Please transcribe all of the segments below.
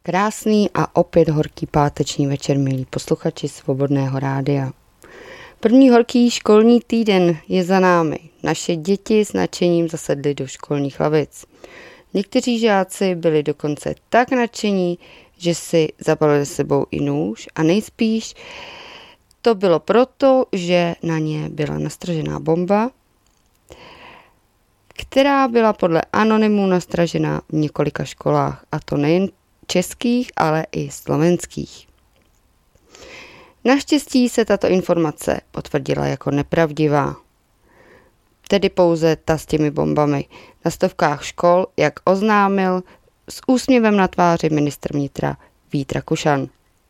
Krásný a opět horký páteční večer, milí posluchači Svobodného rádia. První horký školní týden je za námi. Naše děti s nadšením zasedly do školních lavic. Někteří žáci byli dokonce tak nadšení, že si zabalili s sebou i nůž a nejspíš to bylo proto, že na ně byla nastražená bomba, která byla podle anonymů nastražena v několika školách, a to nejen českých, ale i slovenských. Naštěstí se tato informace potvrdila jako nepravdivá. Tedy pouze ta s těmi bombami na stovkách škol, jak oznámil s úsměvem na tváři ministr vnitra Vít Rakušan.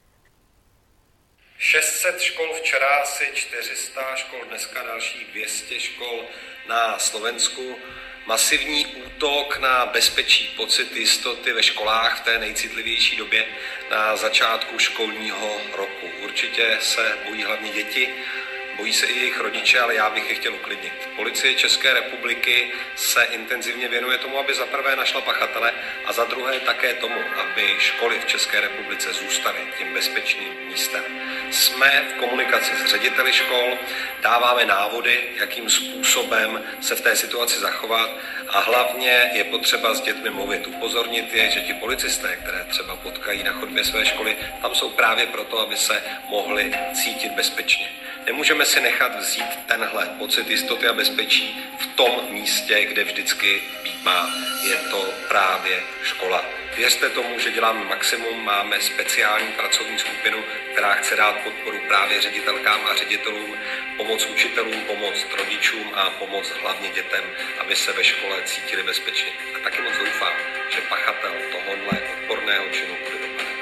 600 škol včera, asi 400 škol, dneska dalších 200 škol na Slovensku. Masivní útok na bezpečí, pocit jistoty ve školách v té nejcitlivější době na začátku školního roku. Určitě se bojí hlavně děti, bojí se i jejich rodiče, ale já bych je chtěl uklidnit. Policie České republiky se intenzivně věnuje tomu, aby za prvé našla pachatele a za druhé také tomu, aby školy v České republice zůstaly tím bezpečným místem. Jsme v komunikaci s řediteli škol, dáváme návody, jakým způsobem se v té situaci zachovat a hlavně je potřeba s dětmi mluvit, upozornit je, že ti policisté, které třeba potkají na chodbě své školy, tam jsou právě proto, aby se mohli cítit bezpečně. Nemůžeme si nechat vzít tenhle pocit jistoty a bezpečí v tom místě, kde vždycky být má. Je to právě škola. Věřte tomu, že děláme maximum, máme speciální pracovní skupinu, která chce dát podporu právě ředitelkám a ředitelům, pomoc učitelům, pomoc rodičům a pomoc hlavně dětem, aby se ve škole cítili bezpečně. A taky moc doufám, že pachatel tohohle odporného činu bude dopadat.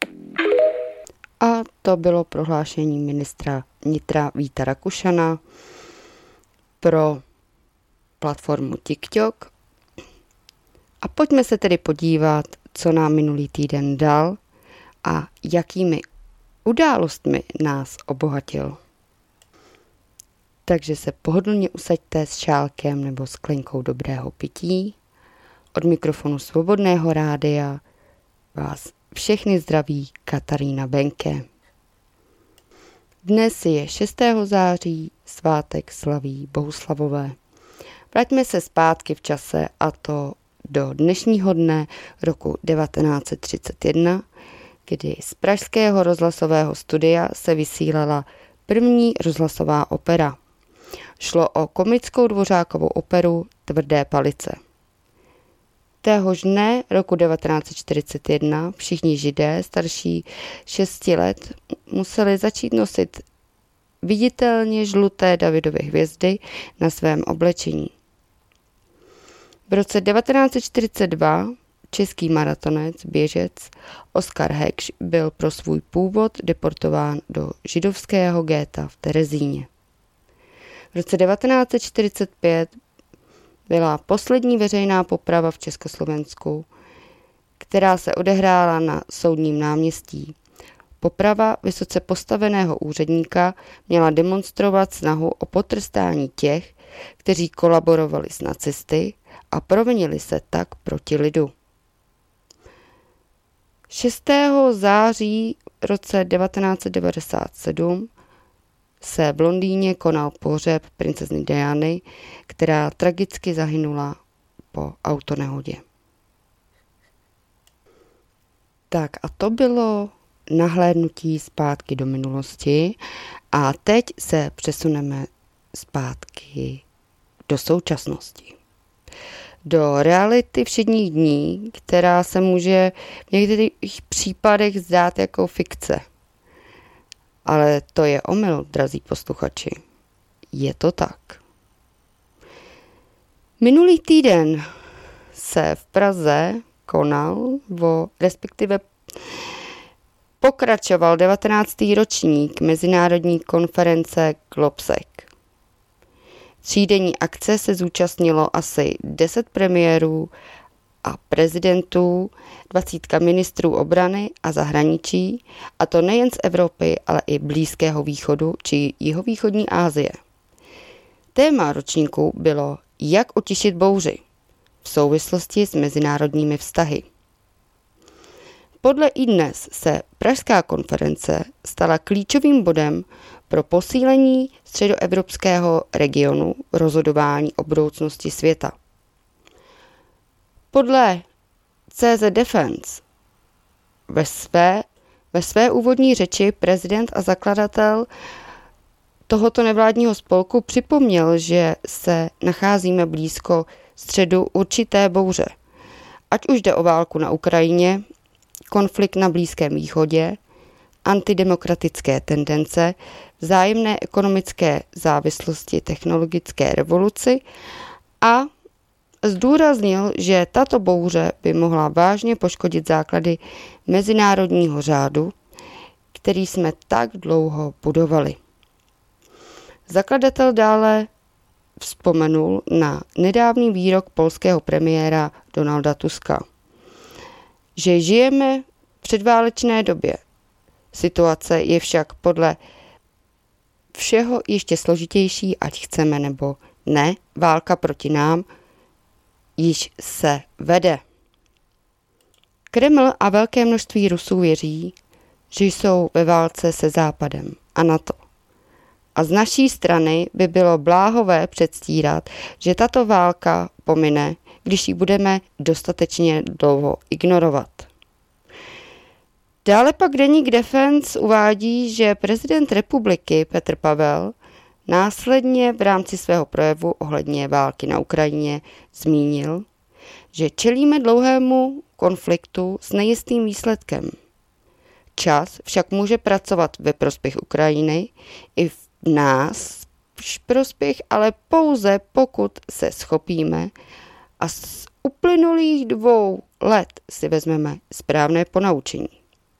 A to bylo prohlášení ministra vnitra Víta Rakušana pro platformu TikTok. A pojďme se tedy podívat, co nám minulý týden dal a jakými událostmi nás obohatil. Takže se pohodlně usaďte s šálkem nebo sklenkou dobrého pití. Od mikrofonu Svobodného rádia vás všechny zdraví Katarína Benke. Dnes je 6. září, svátek slaví Bohuslavové. Vraťme se zpátky v čase, a to do dnešního dne roku 1931, kdy z pražského rozhlasového studia se vysílala první rozhlasová opera. Šlo o komickou Dvořákovou operu Tvrdé palice. Téhož dne roku 1941 všichni Židé starší 6 let museli začít nosit viditelně žluté Davidovy hvězdy na svém oblečení. V roce 1942 český maratonec, běžec Oskar Hekš byl pro svůj původ deportován do židovského géta v Terezíně. V roce 1945 byla poslední veřejná poprava v Československu, která se odehrála na Soudním náměstí. Poprava vysoce postaveného úředníka měla demonstrovat snahu o potrestání těch, kteří kolaborovali s nacisty a provinili se tak proti lidu. 6. září roce 1997 se v Londýně konal pohřeb princezny Diany, která tragicky zahynula po autonehodě. Tak a to bylo nahlédnutí zpátky do minulosti a teď se přesuneme zpátky do současnosti. Do reality všedních dní, která se může v některých případech zdát jako fikce. Ale to je omyl, drazí posluchači. Je to tak. Minulý týden se v Praze konal, respektive pokračoval 19. ročník mezinárodní konference Globsec. Třídenní akce se zúčastnilo asi 10 premiérů a prezidentů, 20 ministrů obrany a zahraničí, a to nejen z Evropy, ale i Blízkého východu či jihovýchodní Asie. Téma ročníku bylo Jak utišit bouři v souvislosti s mezinárodními vztahy. Podle iDNES se Pražská konference stala klíčovým bodem pro posílení středoevropského regionu rozhodování o budoucnosti světa. Podle CZ Defense ve své úvodní řeči prezident a zakladatel tohoto nevládního spolku připomněl, že se nacházíme blízko středu určité bouře. Ať už jde o válku na Ukrajině, konflikt na Blízkém východě, antidemokratické tendence, vzájemné ekonomické závislosti, technologické revoluci a zdůraznil, že tato bouře by mohla vážně poškodit základy mezinárodního řádu, který jsme tak dlouho budovali. Zakladatel dále vzpomenul na nedávný výrok polského premiéra Donalda Tuska, že žijeme v předválečné době. Situace je však podle všeho ještě složitější, ať chceme nebo ne, válka proti nám již se vede. Kreml a velké množství Rusů věří, že jsou ve válce se Západem a NATO. A z naší strany by bylo bláhové předstírat, že tato válka pomine, když ji budeme dostatečně dlouho ignorovat. Dále pak deník Defense uvádí, že prezident republiky Petr Pavel následně v rámci svého projevu ohledně války na Ukrajině zmínil, že čelíme dlouhému konfliktu s nejistým výsledkem. Čas však může pracovat ve prospěch Ukrajiny i v nás v prospěch, ale pouze pokud se schopíme a z uplynulých 2 let si vezmeme správné ponaučení.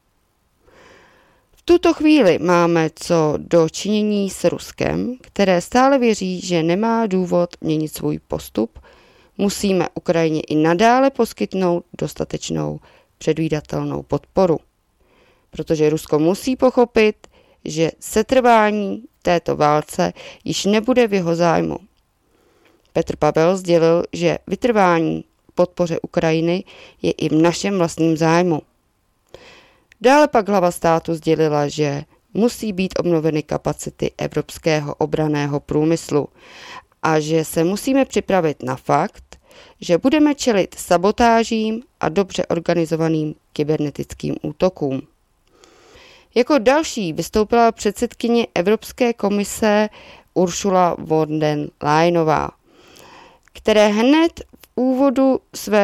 V tuto chvíli máme co do činění s Ruskem, které stále věří, že nemá důvod měnit svůj postup. Musíme Ukrajině i nadále poskytnout dostatečnou předvídatelnou podporu. Protože Rusko musí pochopit, že setrvání této válce již nebude v jeho zájmu. Petr Pavel sdělil, že vytrvání podpoře Ukrajiny je i v našem vlastním zájmu. Dále pak hlava státu sdělila, že musí být obnoveny kapacity evropského obranného průmyslu a že se musíme připravit na fakt, že budeme čelit sabotážím a dobře organizovaným kybernetickým útokům. Jako další vystoupila předsedkyně Evropské komise Ursula von der Leyenová, která hned v úvodu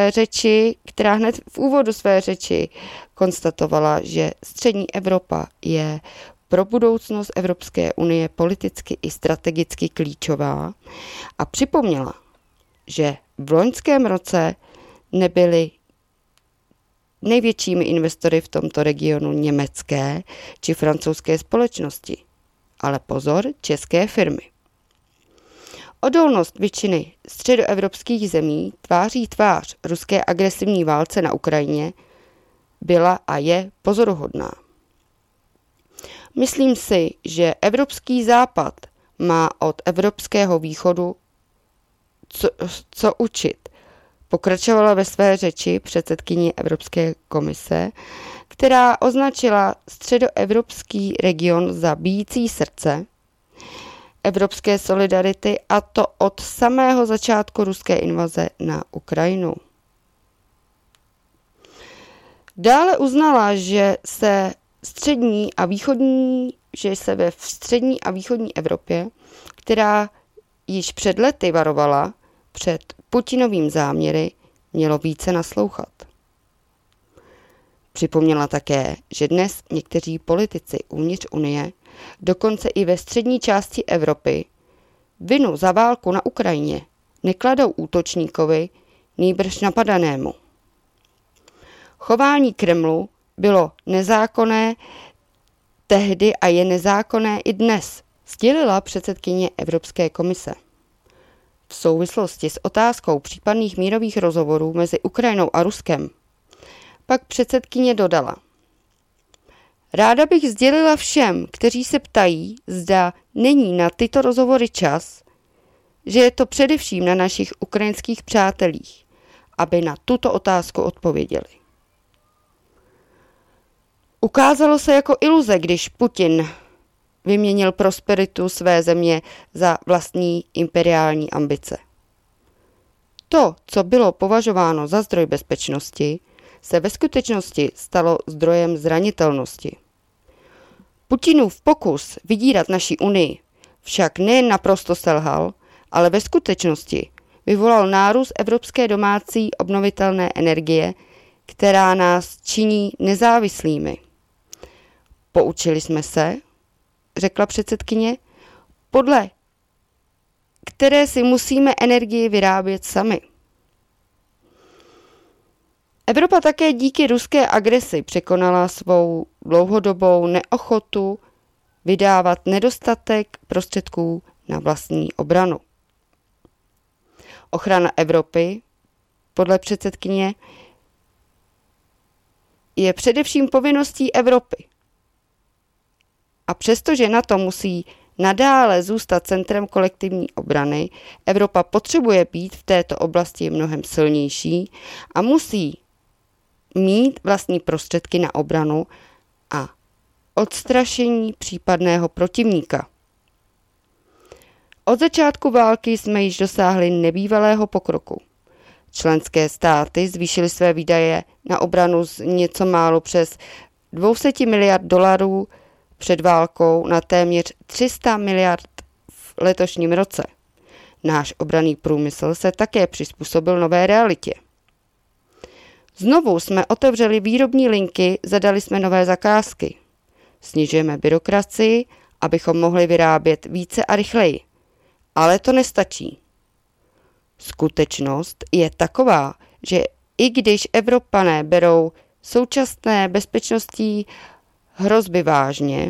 své řeči konstatovala, že střední Evropa je pro budoucnost Evropské unie politicky i strategicky klíčová a připomněla, že v loňském roce nebyly největšími investory v tomto regionu německé či francouzské společnosti, ale pozor, české firmy. Odolnost většiny středoevropských zemí tváří tvář ruské agresivní válce na Ukrajině byla a je pozoruhodná. Myslím si, že Evropský západ má od Evropského východu co učit. Pokračovala ve své řeči předsedkyně Evropské komise, která označila středoevropský region za bijící srdce evropské solidarity, a to od samého začátku ruské invaze na Ukrajinu. Dále uznala, že se ve střední a východní Evropě, která již před lety varovala před Putinovým záměry, mělo více naslouchat. Připomněla také, že dnes někteří politici uvnitř Unie, dokonce i ve střední části Evropy, vinu za válku na Ukrajině nekladou útočníkovi, nýbrž napadanému. Chování Kremlu bylo nezákonné tehdy a je nezákonné i dnes, sdělila předsedkyně Evropské komise. V souvislosti s otázkou případných mírových rozhovorů mezi Ukrajinou a Ruskem pak předsedkyně dodala: Ráda bych sdělila všem, kteří se ptají, zda není na tyto rozhovory čas, že je to především na našich ukrajinských přátelích, aby na tuto otázku odpověděli. Ukázalo se jako iluze, když Putin vyměnil prosperitu své země za vlastní imperiální ambice. To, co bylo považováno za zdroj bezpečnosti, se ve skutečnosti stalo zdrojem zranitelnosti. Putinův pokus vydírat naši unii však nejen naprosto selhal, ale ve skutečnosti vyvolal nárůst evropské domácí obnovitelné energie, která nás činí nezávislými. Poučili jsme se, řekla předsedkyně, podle které si musíme energii vyrábět sami. Evropa také díky ruské agresi překonala svou dlouhodobou neochotu vydávat nedostatek prostředků na vlastní obranu. Ochrana Evropy, podle předsedkyně, je především povinností Evropy. A přestože NATO musí nadále zůstat centrem kolektivní obrany, Evropa potřebuje být v této oblasti mnohem silnější a musí mít vlastní prostředky na obranu a odstrašení případného protivníka. Od začátku války jsme již dosáhli nebývalého pokroku. Členské státy zvýšily své výdaje na obranu z něco málo přes 200 miliard dolarů před válkou na téměř 300 miliard v letošním roce. Náš obranný průmysl se také přizpůsobil nové realitě. Znovu jsme otevřeli výrobní linky, zadali jsme nové zakázky. Snižujeme byrokracii, abychom mohli vyrábět více a rychleji. Ale to nestačí. Skutečnost je taková, že i když Evropané berou současné bezpečnostní hrozby vážně,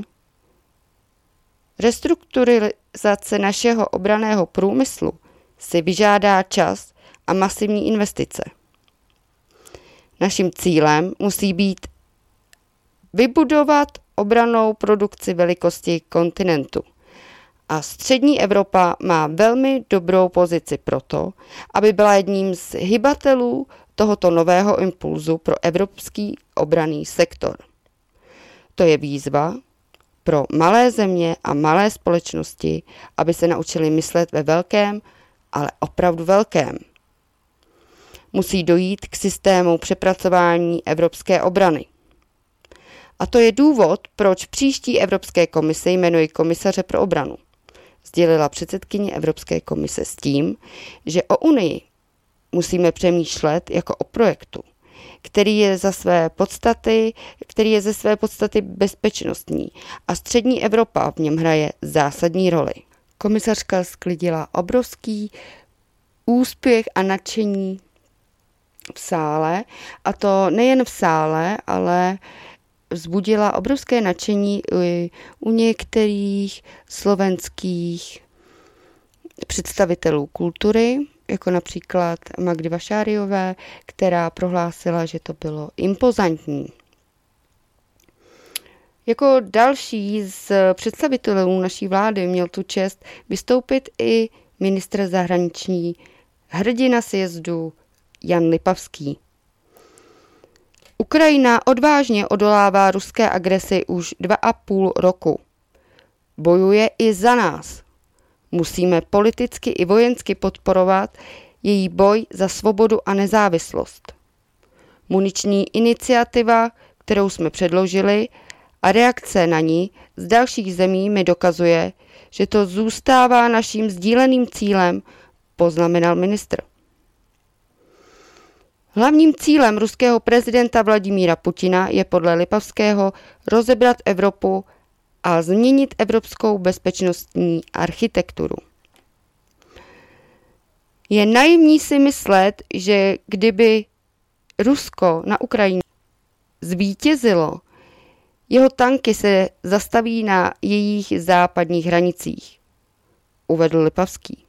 restrukturizace našeho obranného průmyslu si vyžádá čas a masivní investice. Naším cílem musí být vybudovat obrannou produkci velikosti kontinentu. A střední Evropa má velmi dobrou pozici proto, aby byla jedním z hybatelů tohoto nového impulzu pro evropský obranný sektor. To je výzva pro malé země a malé společnosti, aby se naučili myslet ve velkém, ale opravdu velkém. Musí dojít k systému přepracování evropské obrany. A to je důvod, proč příští Evropské komise jmenuji komisaře pro obranu. Sdělila předsedkyně Evropské komise s tím, že o Unii musíme přemýšlet jako o projektu, který je ze své podstaty bezpečnostní a střední Evropa v něm hraje zásadní roli. Komisařka sklidila obrovský úspěch a nadšení v sále, a to nejen v sále, ale vzbudila obrovské nadšení u některých slovenských představitelů kultury, jako například Magdy Vašáriové, která prohlásila, že to bylo impozantní. Jako další z představitelů naší vlády měl tu čest vystoupit i ministr zahraniční hrdina sjezdu Jan Lipavský. Ukrajina odvážně odolává ruské agresi už 2,5 roku. Bojuje i za nás. Musíme politicky i vojensky podporovat její boj za svobodu a nezávislost. Muniční iniciativa, kterou jsme předložili, a reakce na ní z dalších zemí mi dokazuje, že to zůstává naším sdíleným cílem, poznamenal ministr. Hlavním cílem ruského prezidenta Vladimíra Putina je podle Lipavského rozebrat Evropu a změnit evropskou bezpečnostní architekturu. Je naivní si myslet, že kdyby Rusko na Ukrajině zvítězilo, jeho tanky se zastaví na jejich západních hranicích, uvedl Lipavský.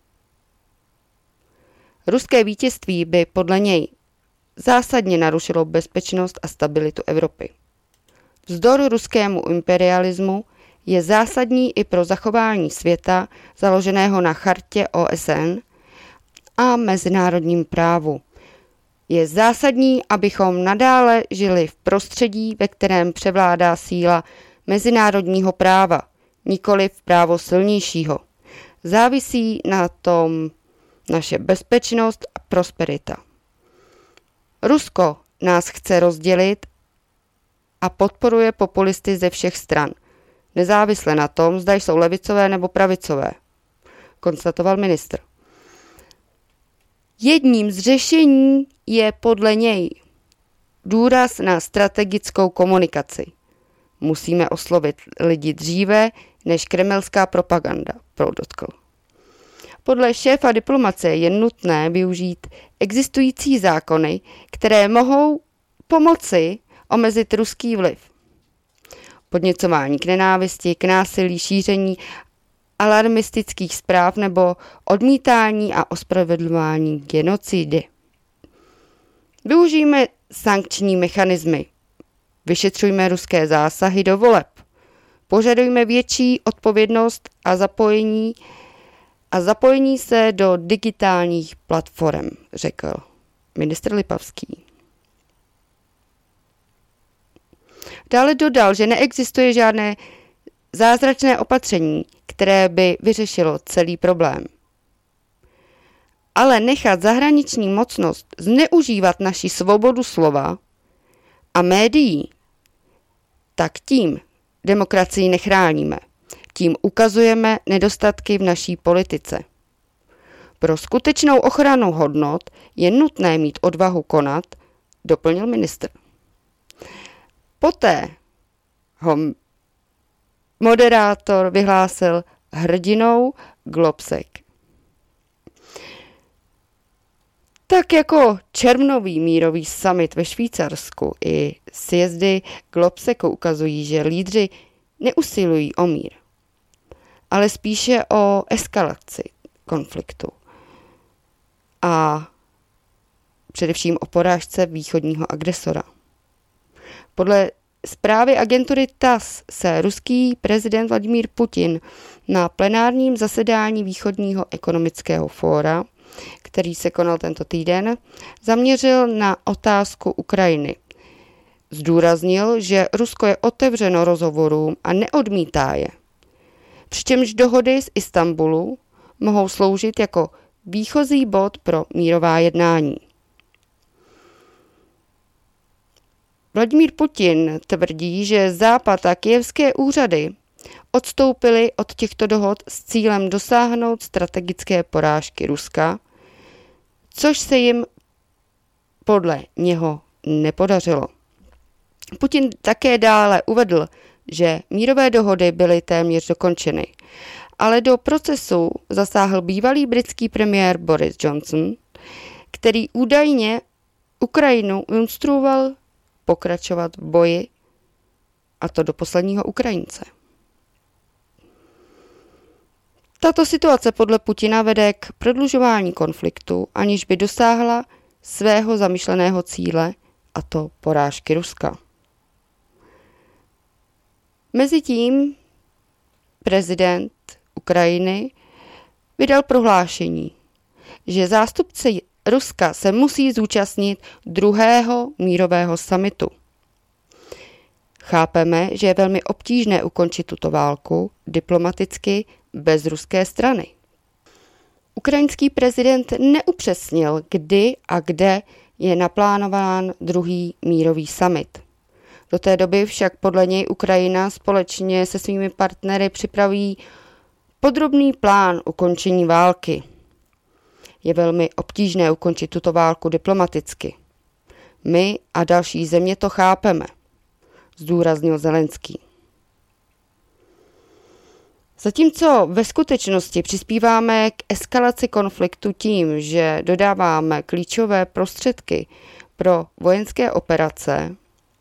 Ruské vítězství by podle něj zásadně narušilo bezpečnost a stabilitu Evropy. Vzdor ruskému imperialismu je zásadní i pro zachování světa založeného na chartě OSN a mezinárodním právu, Je zásadní, abychom nadále žili v prostředí, ve kterém převládá síla mezinárodního práva, nikoliv právo silnějšího. Závisí na tom naše bezpečnost a prosperita. Rusko nás chce rozdělit a podporuje populisty ze všech stran, nezávisle na tom, zda jsou levicové nebo pravicové, konstatoval ministr. Jedním z řešení je podle něj důraz na strategickou komunikaci. Musíme oslovit lidi dříve než kremelská propaganda, podotkl. Podle šéfa diplomacie je nutné využít existující zákony, které mohou pomoci omezit ruský vliv. Podněcování k nenávisti, k násilí, šíření alarmistických zpráv nebo odmítání a ospravedlňování genocidy. Využijme sankční mechanismy. Vyšetřujme ruské zásahy do voleb. Požadujme větší odpovědnost a zapojení se do digitálních platform, řekl ministr Lipavský. Dále dodal, že neexistuje žádné zázračné opatření, které by vyřešilo celý problém. Ale nechat zahraniční mocnost zneužívat naši svobodu slova a médií, tak tím demokracii nechráníme. Tím ukazujeme nedostatky v naší politice. Pro skutečnou ochranu hodnot je nutné mít odvahu konat, doplnil ministr. Poté ho moderátor vyhlásil hrdinou Globsek. Tak jako červnový mírový summit ve Švýcarsku i sjezdy Globseku ukazují, že lídři neusilují o mír, ale spíše o eskalaci konfliktu a především o porážce východního agresora. Podle zprávy agentury TASS se ruský prezident Vladimír Putin na plenárním zasedání Východního ekonomického fóra, který se konal tento týden, zaměřil na otázku Ukrajiny. Zdůraznil, že Rusko je otevřeno rozhovorům a neodmítá je. Přičemž dohody z Istanbulu mohou sloužit jako výchozí bod pro mírová jednání. Vladimír Putin tvrdí, že Západ a kyjevské úřady odstoupily od těchto dohod s cílem dosáhnout strategické porážky Ruska, což se jim podle něho nepodařilo. Putin také dále uvedl, že mírové dohody byly téměř dokončeny, ale do procesu zasáhl bývalý britský premiér Boris Johnson, který údajně Ukrajinu instruoval pokračovat v boji, a to do posledního Ukrajince. Tato situace podle Putina vede k prodlužování konfliktu, aniž by dosáhla svého zamýšleného cíle, a to porážky Ruska. Mezitím prezident Ukrajiny vydal prohlášení, že zástupci Ruska se musí zúčastnit druhého mírového summitu. Chápeme, že je velmi obtížné ukončit tuto válku diplomaticky bez ruské strany. Ukrajinský prezident neupřesnil, kdy a kde je naplánován druhý mírový summit. Do té doby však podle něj Ukrajina společně se svými partnery připraví podrobný plán ukončení války. Je velmi obtížné ukončit tuto válku diplomaticky. My a další země to chápeme, zdůraznil Zelenský. Zatímco ve skutečnosti přispíváme k eskalaci konfliktu tím, že dodáváme klíčové prostředky pro vojenské operace,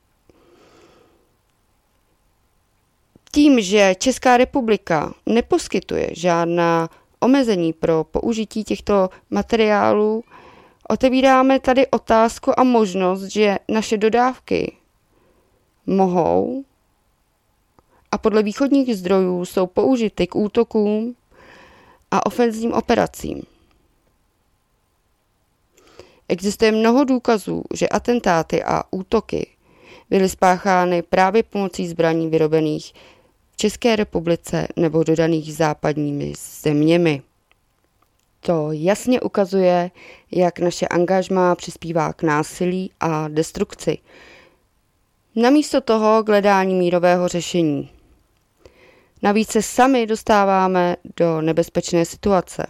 tím, že Česká republika neposkytuje žádná omezení pro použití těchto materiálů, otevíráme tady otázku a možnost, že naše dodávky mohou a podle východních zdrojů jsou použity k útokům a ofenzivním operacím. Existuje mnoho důkazů, že atentáty a útoky byly spáchány právě pomocí zbraní vyrobených v České republice nebo dodaných západními zeměmi. To jasně ukazuje, jak naše angažmá přispívá k násilí a destrukci. Namísto toho k hledání mírového řešení. Navíc se sami dostáváme do nebezpečné situace.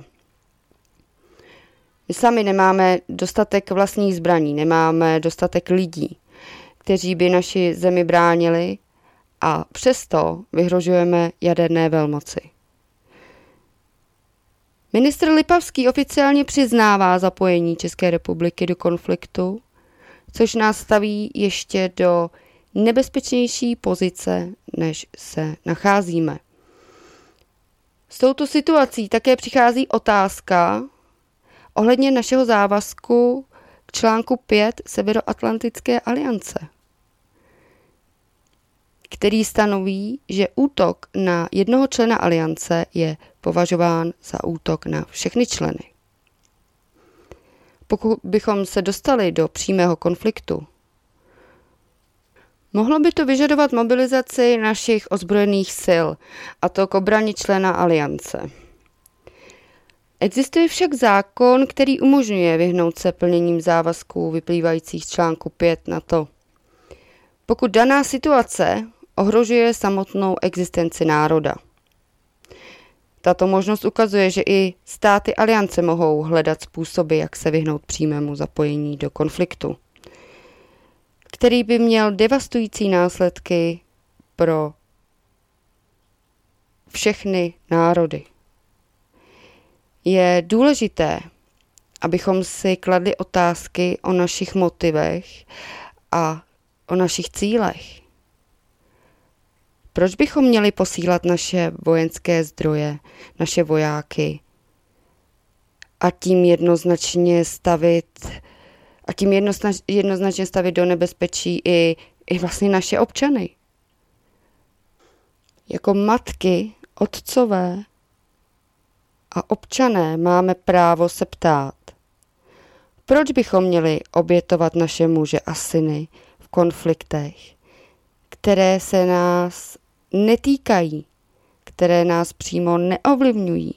My sami nemáme dostatek vlastních zbraní, nemáme dostatek lidí, kteří by naši zemi bránili, a přesto vyhrožujeme jaderné velmoci. Ministr Lipavský oficiálně přiznává zapojení České republiky do konfliktu, což nás staví ještě do nebezpečnější pozice, než se nacházíme. S touto situací také přichází otázka ohledně našeho závazku k článku 5 Severoatlantické aliance, který stanoví, že útok na jednoho člena aliance je považován za útok na všechny členy. Pokud bychom se dostali do přímého konfliktu, mohlo by to vyžadovat mobilizaci našich ozbrojených sil, a to k obraně člena aliance. Existuje však zákon, který umožňuje vyhnout se plněním závazků vyplývajících z článku 5 NATO. Pokud daná situace ohrožuje samotnou existenci národa. Tato možnost ukazuje, že i státy aliance mohou hledat způsoby, jak se vyhnout přímému zapojení do konfliktu, který by měl devastující následky pro všechny národy. Je důležité, abychom si kladli otázky o našich motivech a o našich cílech. Proč bychom měli posílat naše vojenské zdroje, naše vojáky a tím jednoznačně stavit do nebezpečí i vlastně naše občany? Jako matky, otcové a občané máme právo se ptát, proč bychom měli obětovat naše muže a syny v konfliktech, které se nás netýkají, které nás přímo neovlivňují.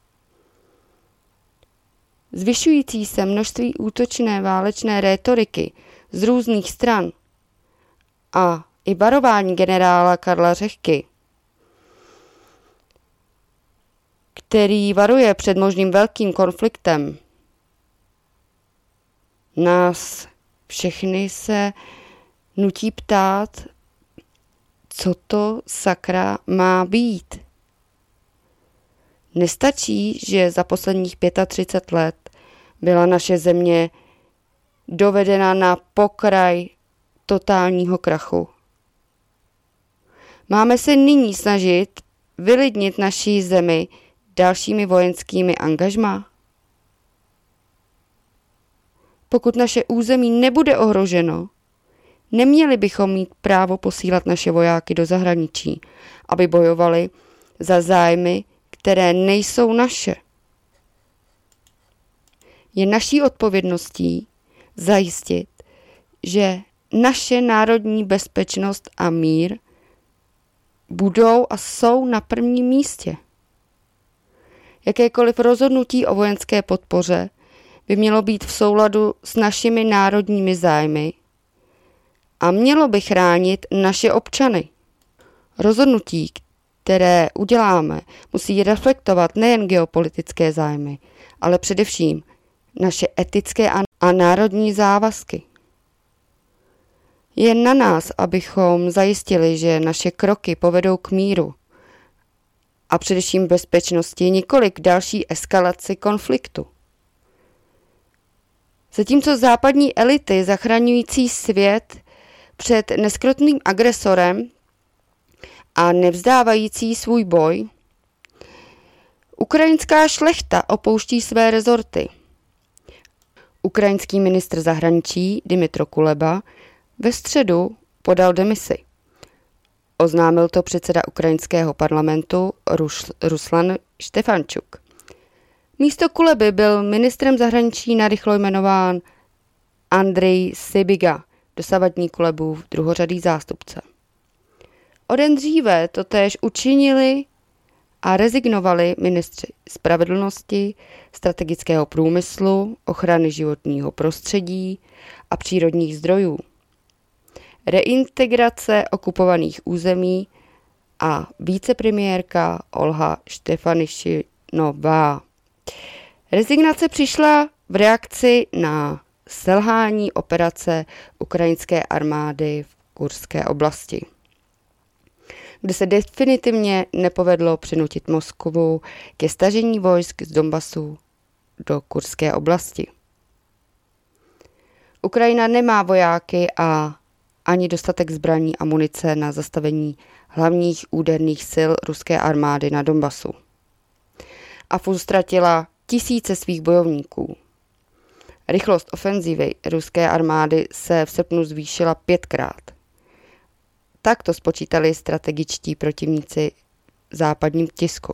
Zvyšující se množství útočné válečné rétoriky z různých stran a i varování generála Karla Řehky, který varuje před možným velkým konfliktem, nás všechny se nutí ptát, co to sakra má být. Nestačí, že za posledních 35 let byla naše země dovedena na pokraj totálního krachu. Máme se nyní snažit vylidnit naší zemi dalšími vojenskými angažmá? Pokud naše území nebude ohroženo, neměli bychom mít právo posílat naše vojáky do zahraničí, aby bojovali za zájmy, které nejsou naše. Je naší odpovědností zajistit, že naše národní bezpečnost a mír budou a jsou na prvním místě. Jakékoliv rozhodnutí o vojenské podpoře by mělo být v souladu s našimi národními zájmy a mělo by chránit naše občany. Rozhodnutí, které uděláme, musí reflektovat nejen geopolitické zájmy, ale především naše etické a národní závazky. Je na nás, abychom zajistili, že naše kroky povedou k míru a především bezpečnosti, nikoli k další eskalaci konfliktu. Zatímco západní elity zachraňující svět před neskrotným agresorem a nevzdávající svůj boj, ukrajinská šlechta opouští své rezorty. Ukrajinský ministr zahraničí Dmytro Kuleba ve středu podal demisi. Oznámil to předseda ukrajinského parlamentu Ruslan Štefančuk. Místo Kuleby byl ministrem zahraničí narychlo jmenován Andrej Sybiga, dosavadní Kulebův druhořadý zástupce. O den dříve to též učinili a rezignovali ministři spravedlnosti, strategického průmyslu, ochrany životního prostředí a přírodních zdrojů, reintegrace okupovaných území a vicepremiérka Olha Štefanišinová. Rezignace přišla v reakci na selhání operace ukrajinské armády v Kurské oblasti, kde se definitivně nepovedlo přinutit Moskvu ke stažení vojsk z Donbasu do Kurské oblasti. Ukrajina nemá vojáky a ani dostatek zbraní a munice na zastavení hlavních úderných sil ruské armády na Donbasu. AFU ztratila tisíce svých bojovníků. Rychlost ofenzívy ruské armády se v srpnu zvýšila 5krát. Tak to spočítali strategičtí protivníci v západním tisku.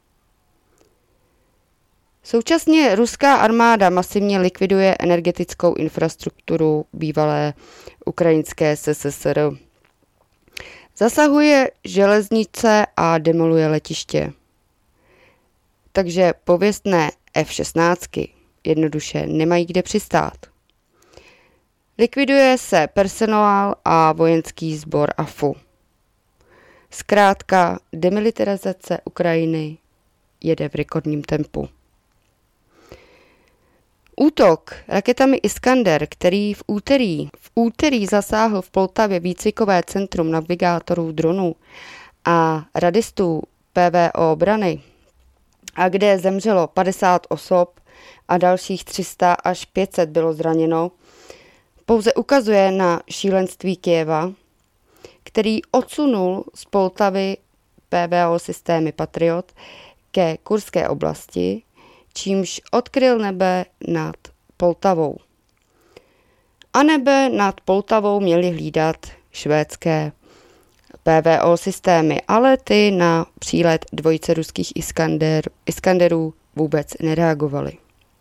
Současně ruská armáda masivně likviduje energetickou infrastrukturu bývalé ukrajinské SSSR. Zasahuje železnice a demoluje letiště. Takže pověstné F-16 jednoduše nemají kde přistát. Likviduje se personál a vojenský sbor AFU. Zkrátka, demilitarizace Ukrajiny jede v rekordním tempu. Útok raketami Iskander, který v úterý zasáhl v Poltavě výcvikové centrum navigátorů dronů a radistů PVO obrany, a kde zemřelo 50 osob a dalších 300 až 500 bylo zraněno, pouze ukazuje na šílenství Kyjeva, který odsunul z Poltavy PVO systémy Patriot ke Kurské oblasti, čímž odkryl nebe nad Poltavou. A nebe nad Poltavou měly hlídat švédské PVO systémy, ale ty na přílet dvojice ruských Iskanderů vůbec nereagovaly.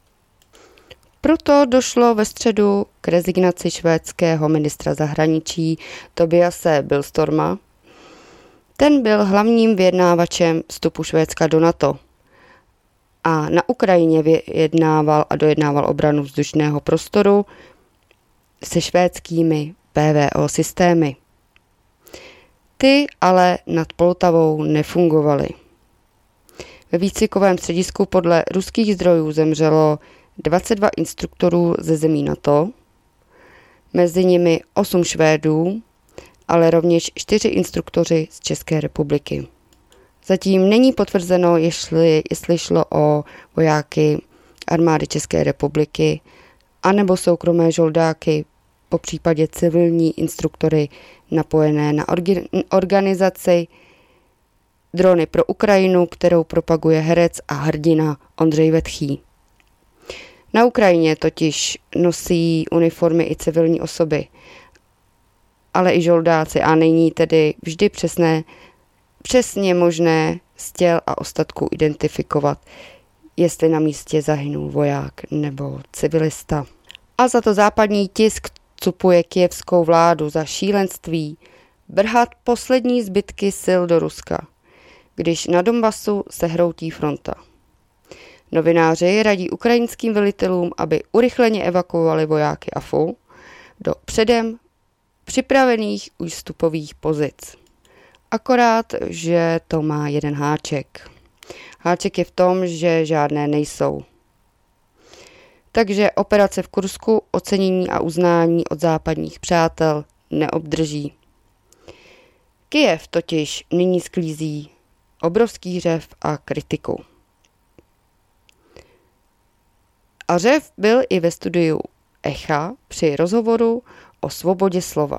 Proto došlo ve středu k rezignaci švédského ministra zahraničí Tobiase Billströma. Ten byl hlavním vyjednávačem vstupu Švédska do NATO a na Ukrajině vyjednával a dojednával obranu vzdušného prostoru se švédskými PVO systémy. Ty ale nad Poltavou nefungovaly. Ve výcvikovém středisku podle ruských zdrojů zemřelo 22 instruktorů ze zemí NATO, mezi nimi 8 Švédů, ale rovněž 4 instruktoři z České republiky. Zatím není potvrzeno, jestli šlo o vojáky armády České republiky anebo soukromé žoldáky, popřípadě civilní instruktory napojené na organizaci Drony pro Ukrajinu, kterou propaguje herec a hrdina Ondřej Vetchý. Na Ukrajině totiž nosí uniformy i civilní osoby, ale i žoldáci a není tedy vždy přesně možné z těl a ostatků identifikovat, jestli na místě zahynul voják nebo civilista. A za to západní tisk cupuje kyjevskou vládu za šílenství vrhat poslední zbytky sil do Ruska, když na Donbasu se hroutí fronta. Novináři radí ukrajinským velitelům, aby urychleně evakuovali vojáky AFU do předem připravených ústupových pozic. Akorát, že to má jeden háček. Háček je v tom, že žádné nejsou. Takže operace v Kursku ocenění a uznání od západních přátel neobdrží. Kyjev totiž nyní sklízí obrovský řev a kritiku. A řev byl i ve studiu Echa při rozhovoru o svobodě slova.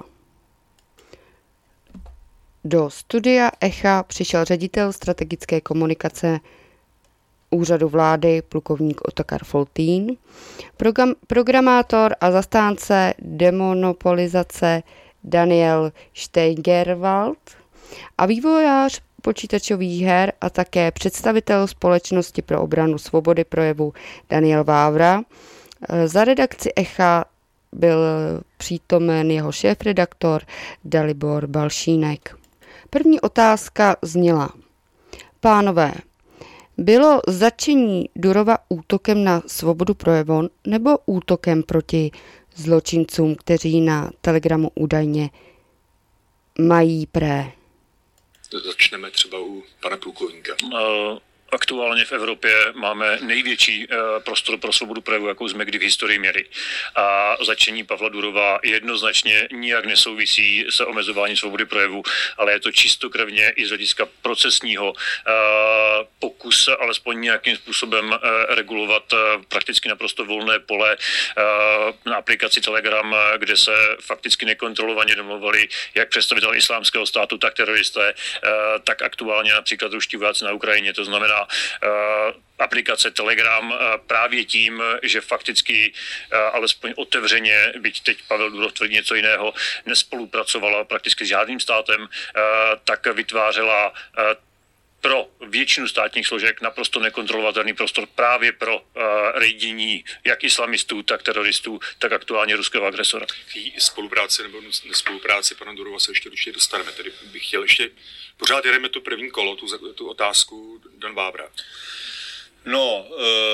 Do studia Echa přišel ředitel strategické komunikace úřadu vlády plukovník Otakar Foltín, programátor a zastánce demonopolizace Daniel Steigerwald a vývojář počítačových her a také představitel Společnosti pro obranu svobody projevu Daniel Vávra za redakci Echa byl přítomen jeho šéfredaktor Dalibor Balšínek. První otázka zněla: Pánové, bylo zatčení Durova útokem na svobodu projevu nebo útokem proti zločincům, kteří na Telegramu údajně mají pré? Začneme třeba u pana plukovníka. Aktuálně v Evropě máme největší prostor pro svobodu projevu, jakou jsme kdy v historii měli. A zatčení Pavla Durova jednoznačně nijak nesouvisí se omezováním svobody projevu, ale je to čistokrevně i z hlediska procesního pokus alespoň nějakým způsobem regulovat prakticky naprosto volné pole na aplikaci Telegram, kde se fakticky nekontrolovaně domluvali jak představitelé Islámského státu, tak teroristé, tak aktuálně například ruští vojáci na Ukrajině. To znamená, aplikace Telegram právě tím, že fakticky alespoň otevřeně, byť teď Pavel Durov tvrdí něco jiného, nespolupracovala prakticky s žádným státem, tak vytvářela pro většinu státních složek naprosto nekontrolovatelný prostor právě pro rejdění jak islamistů, tak teroristů, tak aktuálně ruského agresora. Spolupráce nebo nespolupráci pana Durova se ještě určitě dostaneme. Tedy bych chtěl ještě, pořád jedeme to první kolo, tu otázku Dan Vávra. No,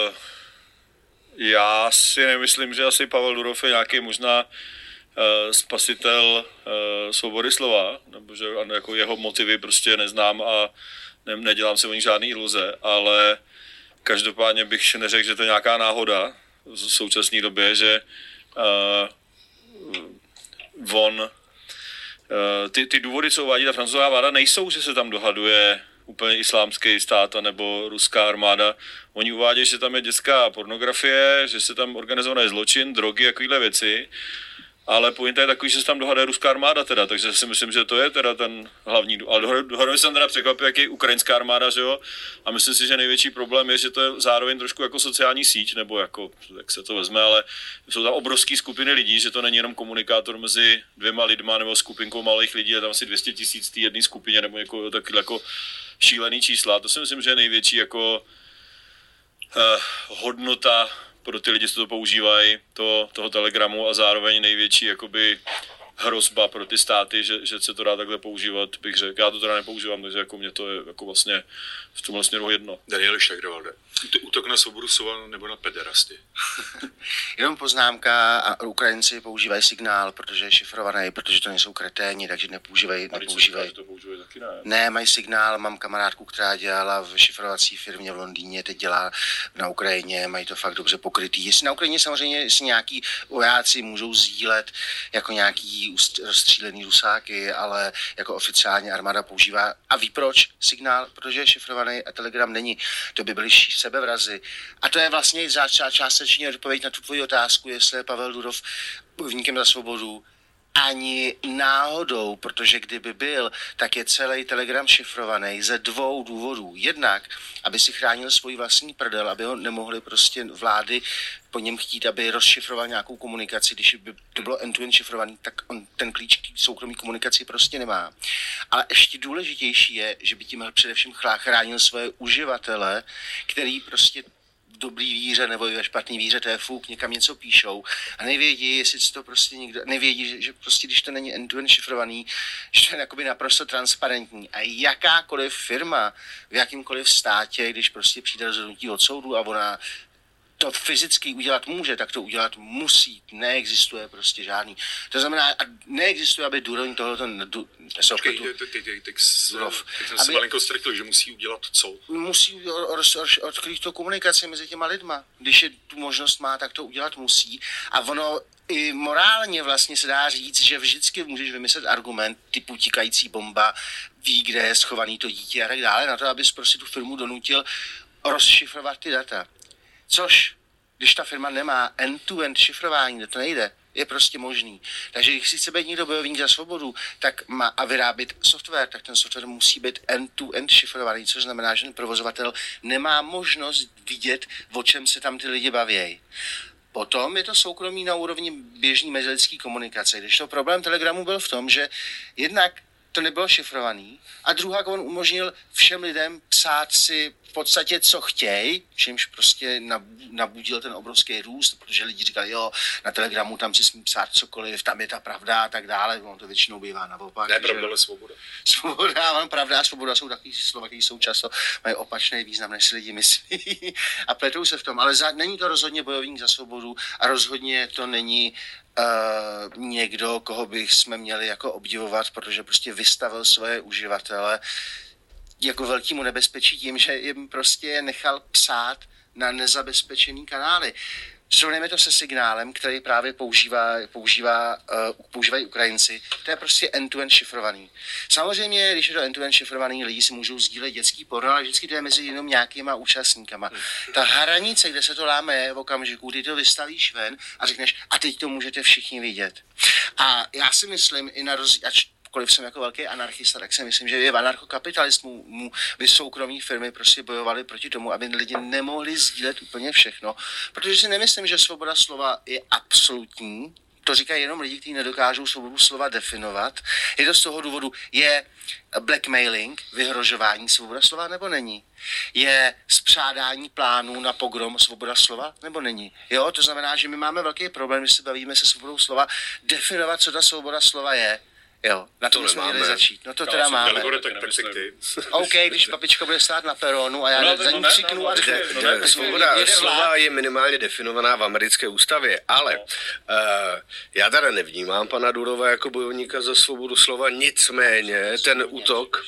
já si nemyslím, že asi Pavel Durov je nějaký možná spasitel svobody slova, nebo že jako jeho motivy prostě neznám a nedělám si o nich žádný iluze, ale každopádně bych neřekl, že to je nějaká náhoda v současné době, že ty důvody, co uvádí ta francouzská vláda, nejsou, že se tam dohaduje úplně islámský stát nebo ruská armáda. Oni uvádějí, že tam je dětská pornografie, že se tam organizovaný zločin, drogy a takovéhle věci. Ale pointa je takový, že se tam dohaduje ruská armáda teda, takže si myslím, že to je teda ten hlavní. Ale dohaduje jsem teda překvapil, jak je ukrajinská armáda, že jo? A myslím si, že největší problém je, že to je zároveň trošku jako sociální síť, nebo jako, jak se to vezme, ale jsou tam obrovské skupiny lidí, že to není jenom komunikátor mezi dvěma lidma nebo skupinkou malých lidí, je tam asi 200 000 v té jedné skupině, nebo jako takové jako šílený čísla. To si myslím, že je největší jako hodnota pro ty lidi, co to používají, toho Telegramu, a zároveň největší jakoby hrozba pro ty státy, že se to dá takhle používat, bych řekl. Já to teda nepoužívám, takže jako mě to je jako vlastně v tomhle směru jedno. Daniel Štegrevalde, útok na svobodu slova nebo na pederasty? Jenom poznámka, a Ukrajinci používají signál, protože je šifrovaný, protože to nejsou kreténi, takže nepoužívají. To používají taky, ne? Ne, mají signál, mám kamarádku, která dělala v šifrovací firmě v Londýně, teď dělá na Ukrajině, mají to fakt dobře pokrytý. Jestli na Ukrajině samozřejmě, jestli nějaký vojáci můžou sdílet jako nějaký rozstřílený rusáky, ale jako oficiálně armáda používá. A ví proč signál? Protože je šifrovaný a Telegram není. To by byly sebevrazy. A to je vlastně částečně odpověď na tu tvoji otázku, jestli je Pavel Durov bojovníkem za svobodu. Ani náhodou, protože kdyby byl, tak je celý Telegram šifrovaný ze dvou důvodů. Jednak, aby si chránil svůj vlastní prdel, aby ho nemohli prostě vlády po něm chtít, aby rozšifroval nějakou komunikaci. Když by to bylo end-to-end šifrovaný, tak on ten klíč k soukromí komunikaci prostě nemá. Ale ještě důležitější je, že by tím především chránil svoje uživatele, který prostě dobrý víře nebo ve špatný víře, to je fuk, někam něco píšou a nevědí, jestli to prostě někdo, nevědí, že prostě když to není end-to-end šifrovaný, že to je jakoby naprosto transparentní. A jakákoliv firma v jakýmkoliv státě, když prostě přijde rozhodnutí od soudu a ona to fyzicky udělat může, tak to udělat musí. Neexistuje prostě žádný. To znamená, a neexistuje, aby Duroň tohoto... Teď jsem se malinko ztratil, že musí udělat co? Musí odkryt to komunikaci mezi těma lidma. Když je tu možnost má, tak to udělat musí. A ono i morálně vlastně se dá říct, že vždycky můžeš vymyslet argument typu tikající bomba, ví, kde je schovaný to dítě a tak dále, na to, abys prostě tu firmu donutil rozšifrovat ty data. Což, když ta firma nemá end-to-end šifrování, to nejde, je prostě možný. Takže když si chce být někdo bojovník za svobodu, tak má a vyrábět software, tak ten software musí být end-to-end šifrovaný, což znamená, že ten provozovatel nemá možnost vidět, o čem se tam ty lidi baví. Potom je to soukromí na úrovni běžný mezilidský komunikace, když to problém Telegramu byl v tom, že jednak to nebylo šifrovaný. A druhá, on umožnil všem lidem psát si v podstatě, co chtějí, čímž prostě nabudil ten obrovský růst, protože lidi říkali, jo, na Telegramu tam si smí psát cokoliv, tam je ta pravda a tak dále. On to většinou bývá naopak. Ne, pravda, ale svoboda. Svoboda, pravda a svoboda jsou takový slova, které jsou často mají opačný význam, než si lidi myslí. A pletou se v tom. Ale není to rozhodně bojovník za svobodu a rozhodně to není někdo, koho bychom měli jako obdivovat, protože prostě vystavil svoje uživatele jako velkému nebezpečí tím, že jim prostě nechal psát na nezabezpečený kanály. Srovnejme to se Signálem, který právě používají Ukrajinci. To je prostě end-to-end šifrovaný. Samozřejmě, když je to end-to-end šifrovaný, lidi si můžou sdílet dětský porno, ale vždycky to je mezi jenom nějakýma účastníkama. Ta hranice, kde se to láme, je v okamžiku, kdy to vystavíš ven a řekneš, a teď to můžete všichni vidět. A já si myslím, i na ačkoliv jsem jako velký anarchista, tak si myslím, že i v anarchokapitalismu by soukromí firmy prostě bojovaly proti tomu, aby lidi nemohli sdílet úplně všechno. Protože si nemyslím, že svoboda slova je absolutní. To říkají jenom lidi, kteří nedokážou svobodu slova definovat. Je to z toho důvodu, je blackmailing, vyhrožování svoboda slova, nebo není? Je spřádání plánů na pogrom svoboda slova, nebo není? Jo, to znamená, že my máme velký problém, když se bavíme se svobodou slova, definovat, co ta svoboda slova je. Jo, na to jsme měli začít. No to teda máme. OK, když papička bude stát na peronu a já za ní křiknu a svoboda slova je minimálně definovaná v americké ústavě, ale já teda nevnímám pana Durova jako bojovníka za svobodu slova, nicméně ten útok...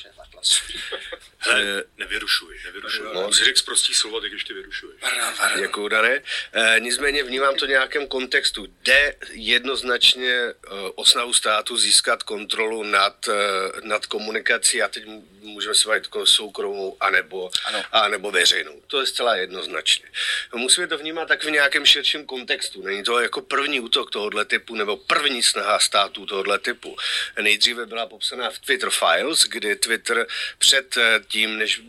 Hele, nevyrušuj. No, si řekl prostý slova, tak ještě vyrušuj. Děkuju, Dane. Nicméně vnímám to v nějakém kontextu. Jde jednoznačně o snahu státu získat kontrolu nad komunikací a teď můžeme se bavit soukromou anebo veřejnou. To je zcela jednoznačně. Musíme to vnímat tak v nějakém širším kontextu. Není to jako první útok tohoto typu nebo první snaha států tohoto typu. Nejdříve byla popsaná v Twitter Files, kdy Twitter před tím, než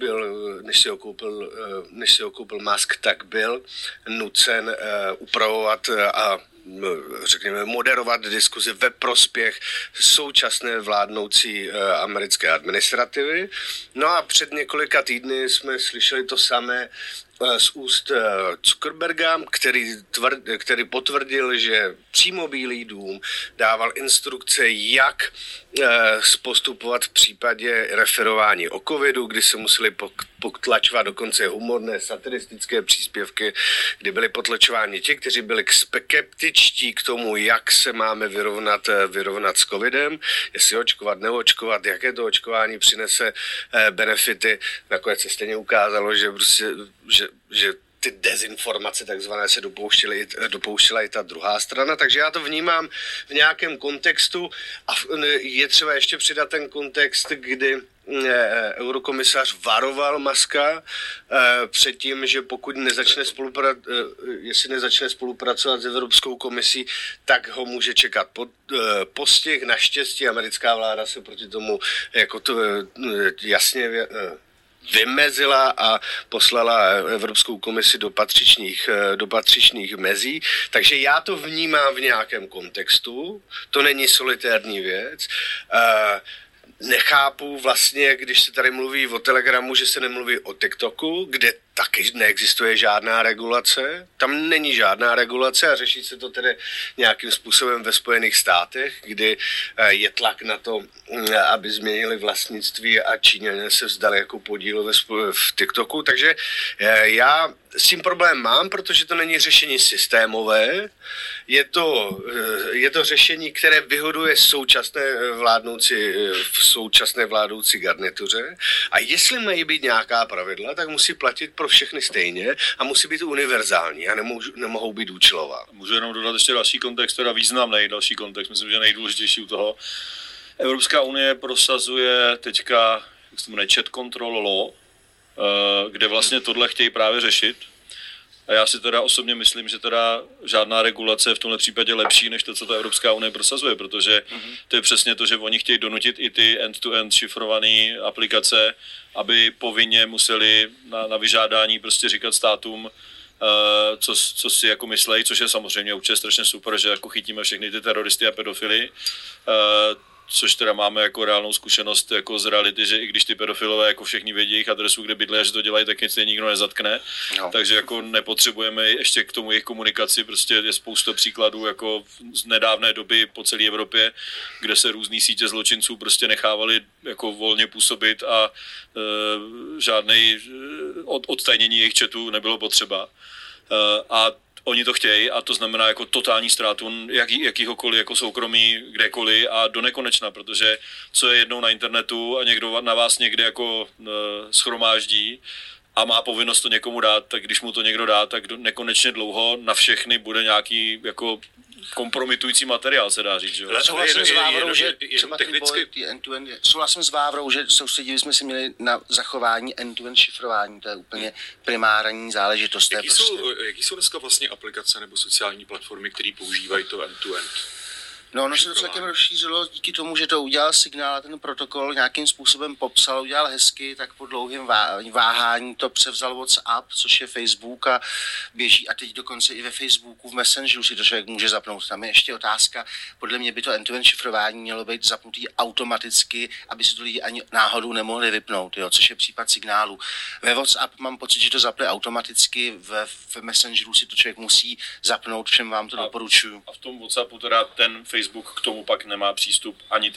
si ho koupil Musk, tak byl nucen upravovat a řekněme moderovat diskuzi ve prospěch současné vládnoucí americké administrativy. No a před několika týdny jsme slyšeli to samé z úst Zuckerberga, který potvrdil, že přímo Bílý dům dával instrukce, jak postupovat v případě referování o covidu, kdy se museli potlačovat dokonce humorné satiristické příspěvky, kdy byli potlačováni ti, kteří byli skeptičtí k tomu, jak se máme vyrovnat s covidem, jestli očkovat, neočkovat, jaké to očkování přinese benefity. Nakonec se stejně ukázalo, že ty dezinformace takzvané se dopouštěla i ta druhá strana, takže já to vnímám v nějakém kontextu a je třeba ještě přidat ten kontext, kdy eurokomisař varoval Muska před tím, že pokud jestli nezačne spolupracovat s Evropskou komisí, tak ho může čekat postih. Naštěstí americká vláda se proti tomu jako to jasně vymezila a poslala Evropskou komisi do patřičných mezí. Takže já to vnímám v nějakém kontextu. To není solitérní věc. Nechápu vlastně, když se tady mluví o Telegramu, že se nemluví o TikToku, kde taky neexistuje žádná regulace. Tam není žádná regulace a řeší se to tedy nějakým způsobem ve Spojených státech, kdy je tlak na to, aby změnili vlastnictví a Číňané se vzdali jako podílu v TikToku. Takže já s tím problém mám, protože to není řešení systémové. Je to řešení, které vyhoduje současné vládnoucí garnituře. A jestli mají být nějaká pravidla, tak musí platit pro všechny stejně a musí být univerzální a nemohou být účelová. Můžu jenom dodat ještě další kontext, teda významný další kontext, myslím, že nejdůležitější u toho. Evropská unie prosazuje teďka, jak se jmenuje, chat control law, kde vlastně tohle chtějí právě řešit. A já si teda osobně myslím, že teda žádná regulace je v tomhle případě lepší, než to, co ta Evropská unie prosazuje, protože to je přesně to, že oni chtějí donutit i ty end-to-end šifrované aplikace, aby povinně museli na vyžádání prostě říkat státům, co si jako myslejí, což je samozřejmě určitě strašně super, že jako chytíme všechny ty teroristy a pedofily, což teda máme jako reálnou zkušenost jako z reality, že i když ty pedofilové jako všichni vědí jejich adresu, kde bydlí a že to dělají, tak nic nikdo nezatkne. No. Takže jako nepotřebujeme ještě k tomu jejich komunikaci, prostě je spousta příkladů jako z nedávné doby po celé Evropě, kde se různý sítě zločinců prostě nechávali jako volně působit a žádnej odtajnění jejich chatu nebylo potřeba. A oni to chtějí a to znamená jako totální ztrátu jakýhokoliv jako soukromí kdekoliv a do nekonečna, protože co je jednou na internetu a někdo na vás někde jako shromáždí a má povinnost to někomu dát, tak když mu to někdo dá, tak nekonečně dlouho na všechny bude nějaký jako kompromitující materiál, se dá říct. Že? Souhlasím s Vávrou, že třeba ty end-to-end, souhlasím s Vávrou, že soustředili jsme si měli na zachování end-to-end šifrování, to je úplně primární záležitost. Jaký jsou dneska vlastně aplikace nebo sociální platformy, které používají to end-to-end? No, ono se to celkem rozšířilo díky tomu, že to udělal Signál a ten protokol nějakým způsobem popsal, udělal hezky, tak po dlouhém váhání to převzal WhatsApp, což je Facebook a běží a teď dokonce i ve Facebooku, v Messengeru si to člověk může zapnout. Tam je ještě otázka, podle mě by to end-to-end šifrování mělo být zapnutý automaticky, aby si to lidi ani náhodou nemohli vypnout, jo, což je případ Signálu. Ve WhatsApp mám pocit, že to zapne automaticky, v Messengeru si to člověk musí zapnout, všem vám to doporučuju. A v tom WhatsAppu teda ten Facebook k tomu pak nemá přístup ani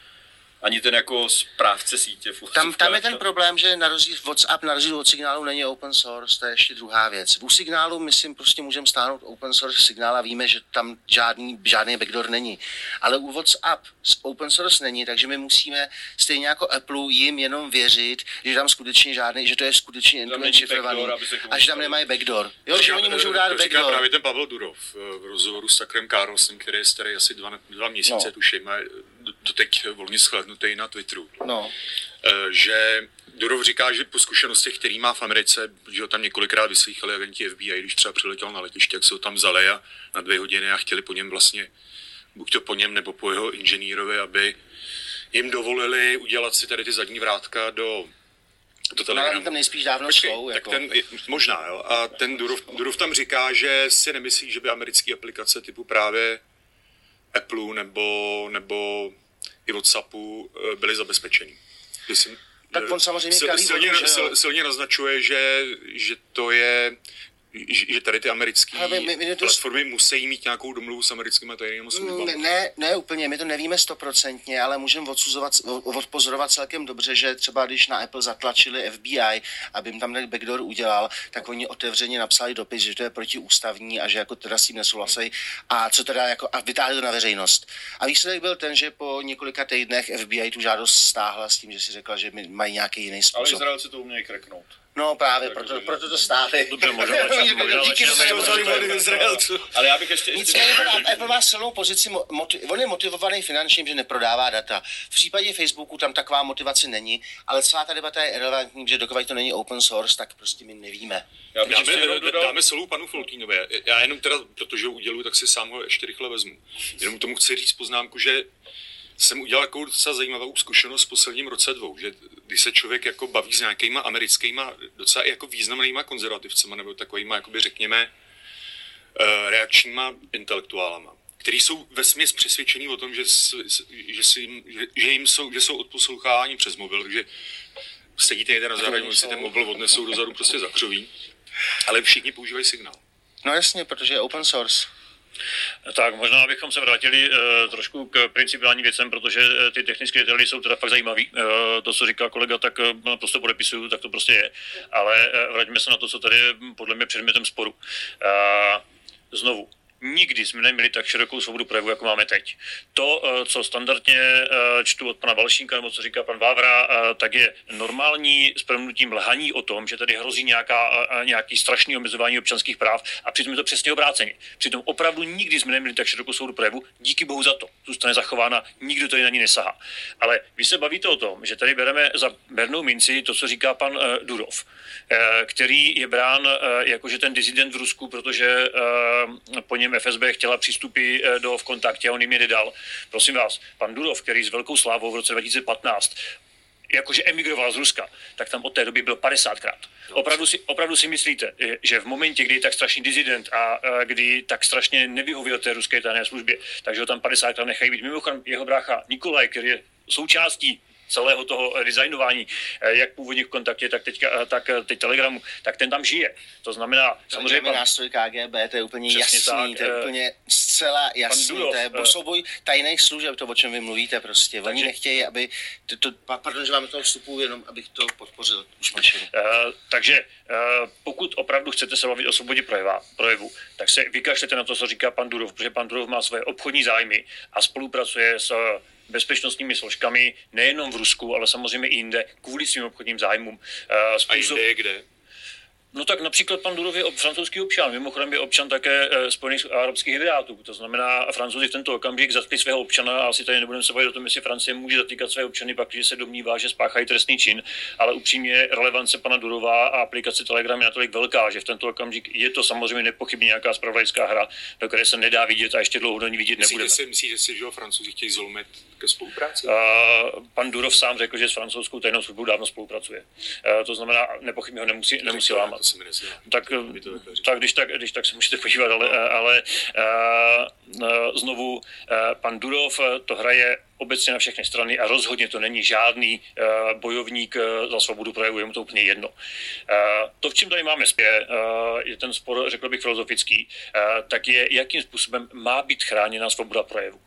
ten jako správce sítě. Tam je ten problém, že WhatsApp na rozdíl od Signálu není open source, to je ještě druhá věc. U Signálu, myslím, prostě můžeme stáhnout open source Signál a víme, že tam žádný backdoor není. Ale u WhatsApp open source není, takže my musíme stejně jako Apple jim jenom věřit, že tam skutečně že to je skutečně end-to-end šifrovaný a že tam nemají backdoor. Jo, že oni můžou dát backdoor. To právě ten Pavel Durov v rozhovoru s Tuckerem Carlsem, který je starý asi 2 měsíce, tuším, doteď volně shlédnutý na Twitteru. No. Že Durov říká, že po zkušenostech, který má v Americe, že ho tam několikrát vyslýchali agenti FBI, když třeba přiletěl na letiště, jak se ho tam vzali a na 2 hodiny a chtěli po něm vlastně, buď to po něm nebo po jeho inženýrovi, aby jim dovolili udělat si tady ty zadní vrátka do Telegramu. No, tam nejspíš dávno šlou. Jako. Možná, jo. A ten Durov tam říká, že si nemyslí, že by americké aplikace typu právě Apple nebo i WhatsAppu byly zabezpečený. Tak on samozřejmě silně naznačuje, že to je, že tady ty americké platformy musí mít nějakou domluvu s americkými tajnými službami. Ne úplně, my to nevíme 100%, ale můžeme odpozorovat celkem dobře, že třeba když na Apple zatlačili FBI, aby jim tam ten backdoor udělal, tak oni otevřeně napsali dopis, že to je protiústavní a že jako teda s tím nesouhlasí a co teda jako a vytáhli to na veřejnost. A výsledek byl ten, že po několika týdnech FBI tu žádost stáhla s tím, že si řekla, že mají nějaký jiný způsob. Ale Izraelci to umějí kreknout. No právě, proto to stáhli. Dobře, možná ale já bych ještě nicméně Apple má silnou pozici, on je motivovaný finančním, že neprodává data. V případě Facebooku tam taková motivace není, ale celá ta debata je irelevantní, že dokud to není open source, tak prostě my nevíme. Dáme slovo panu Foltýnovi. Já jenom teda, protože ho uděluji, tak si sám ho ještě rychle vezmu. Jenom tomu chci říct poznámku, že jsem udělal takovou docela zajímavou zkušenost v posledním roce 2, že když se člověk jako baví s nějakýma americkýma docela jako významnýma konzervativcema nebo takovýma, jakoby řekněme, reakčníma intelektuálama, který jsou vesměs přesvědčení o tom, že jsou odposloucháváni přes mobil, takže sedíte někde na zahradě, si ten mobil odnesou dozadu prostě za křoví, ale všichni používají Signál. No jasně, protože je open source. Tak možná bychom se vrátili trošku k principiálním věcem, protože ty technické detaily jsou teda fakt zajímavý. To, co říká kolega, tak prostě podepisuju, tak to prostě je. Ale vraťme se na to, co tady je podle mě předmětem sporu. Znovu. Nikdy jsme neměli tak širokou svobodu projevu, jako máme teď. To, co standardně čtu od pana Valšínka, nebo co říká pan Vávra, tak je normální s prominutím lhaní o tom, že tady hrozí nějaký strašný omezování občanských práv a přitom je to přesně obráceně. Přitom opravdu nikdy jsme neměli tak širokou svobodu projevu, díky bohu za to. Zůstane zachována, nikdo tady na ní nesahá. Ale vy se bavíte o tom, že tady bereme za bernou minci to, co říká pan Durov, který je brán jakože ten disident v Rusku, protože po něm FSB chtěla přístupy do Vkontaktě a on jim je nedal. Prosím vás, pan Durov, který s velkou slávou v roce 2015 jakože emigroval z Ruska, tak tam od té doby byl 50krát. Opravdu si myslíte, že v momentě, kdy je tak strašný dizident a kdy tak strašně nevyhověl té ruské tajné službě, takže ho tam 50krát nechají být. Mimochodem jeho brácha Nikolaj, který je součástí celého toho designování, jak původně v Kontaktě, tak teď Telegramu, tak ten tam žije. To znamená, samozřejmě nástroj KGB, to je úplně jasný, to je úplně zcela jasný, to je souboj tajných služeb, to, o čem vy mluvíte prostě. Oni nechtějí, aby, pardon, že vám do toho vstupu, jenom abych to podpořil. Takže pokud opravdu chcete se bavit o svobodě projevu, tak se vykašlete na to, co říká pan Durov, protože pan Durov má své obchodní zájmy a spolupracuje s bezpečnostními složkami nejenom v Rusku, ale samozřejmě i jinde, kvůli svým obchodním zájmům. A jinde kde? No tak například pan Durov je francouzský občan, mimochodem je občan také Spojených arabských emirátů. To znamená, Francouzi v tento okamžik zatkli svého občana a asi tady nebudeme se bavit o tom, jestli Francie může zatýkat své občany, pak když se domnívá, že spáchají trestný čin, ale upřímně relevance pana Durova a aplikace Telegram je natolik velká, že v tento okamžik je to samozřejmě nepochybně nějaká zpravodajská hra, do které se nedá vidět a ještě dlouho do ní vidět nebudeme. Myslíte si, že Francouzi chtějí zlomet ke spolupráci? Pan Durov sám řekl, že s francouzskou tajnou službou dávno spolupracuje. To znamená, nepochybně ho nemusí lámat. Tak když tak se můžete podívat, ale znovu pan Durov to hraje obecně na všechny strany a rozhodně to není žádný bojovník za svobodu projevu, je mu to úplně jedno. To, v čem tady máme je ten spor, řekl bych, filozofický, tak je, jakým způsobem má být chráněna svoboda projevu.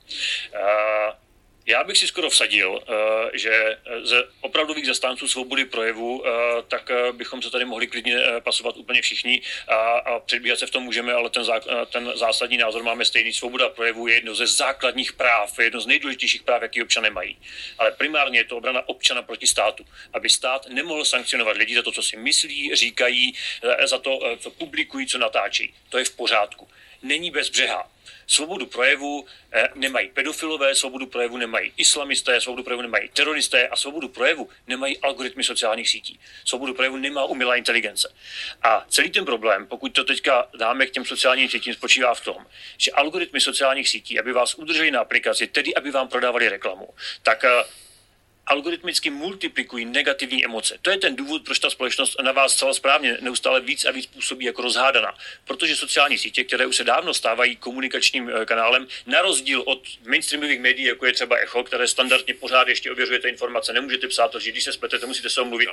Já bych si skoro vsadil, že ze opravdových zastánců svobody projevu, tak bychom se tady mohli klidně pasovat úplně všichni a předbíhat se v tom můžeme, ale ten zásadní názor máme stejný. Svoboda projevu je jedno ze základních práv, jedno z nejdůležitějších práv, jaký občané mají. Ale primárně je to obrana občana proti státu, aby stát nemohl sankcionovat lidi za to, co si myslí, říkají, za to, co publikují, co natáčí. To je v pořádku. Není bezbřehá. Svobodu projevu nemají pedofilové, svobodu projevu nemají islamisté, svobodu projevu nemají teroristé a svobodu projevu nemají algoritmy sociálních sítí. Svobodu projevu nemá umělá inteligence. A celý ten problém, pokud to teďka dáme k těm sociálním sítím, spočívá v tom, že algoritmy sociálních sítí, aby vás udrželi na aplikaci, tedy aby vám prodávali reklamu, tak algoritmicky multiplikují negativní emoce. To je ten důvod, proč ta společnost na vás celá správně neustále víc a víc působí jako rozhádaná. Protože sociální sítě, které už se dávno stávají komunikačním kanálem, na rozdíl od mainstreamových médií, jako je třeba Echo, které standardně pořád ještě ověřujete informace, nemůžete psát to, že když se spletete, musíte se omluvit.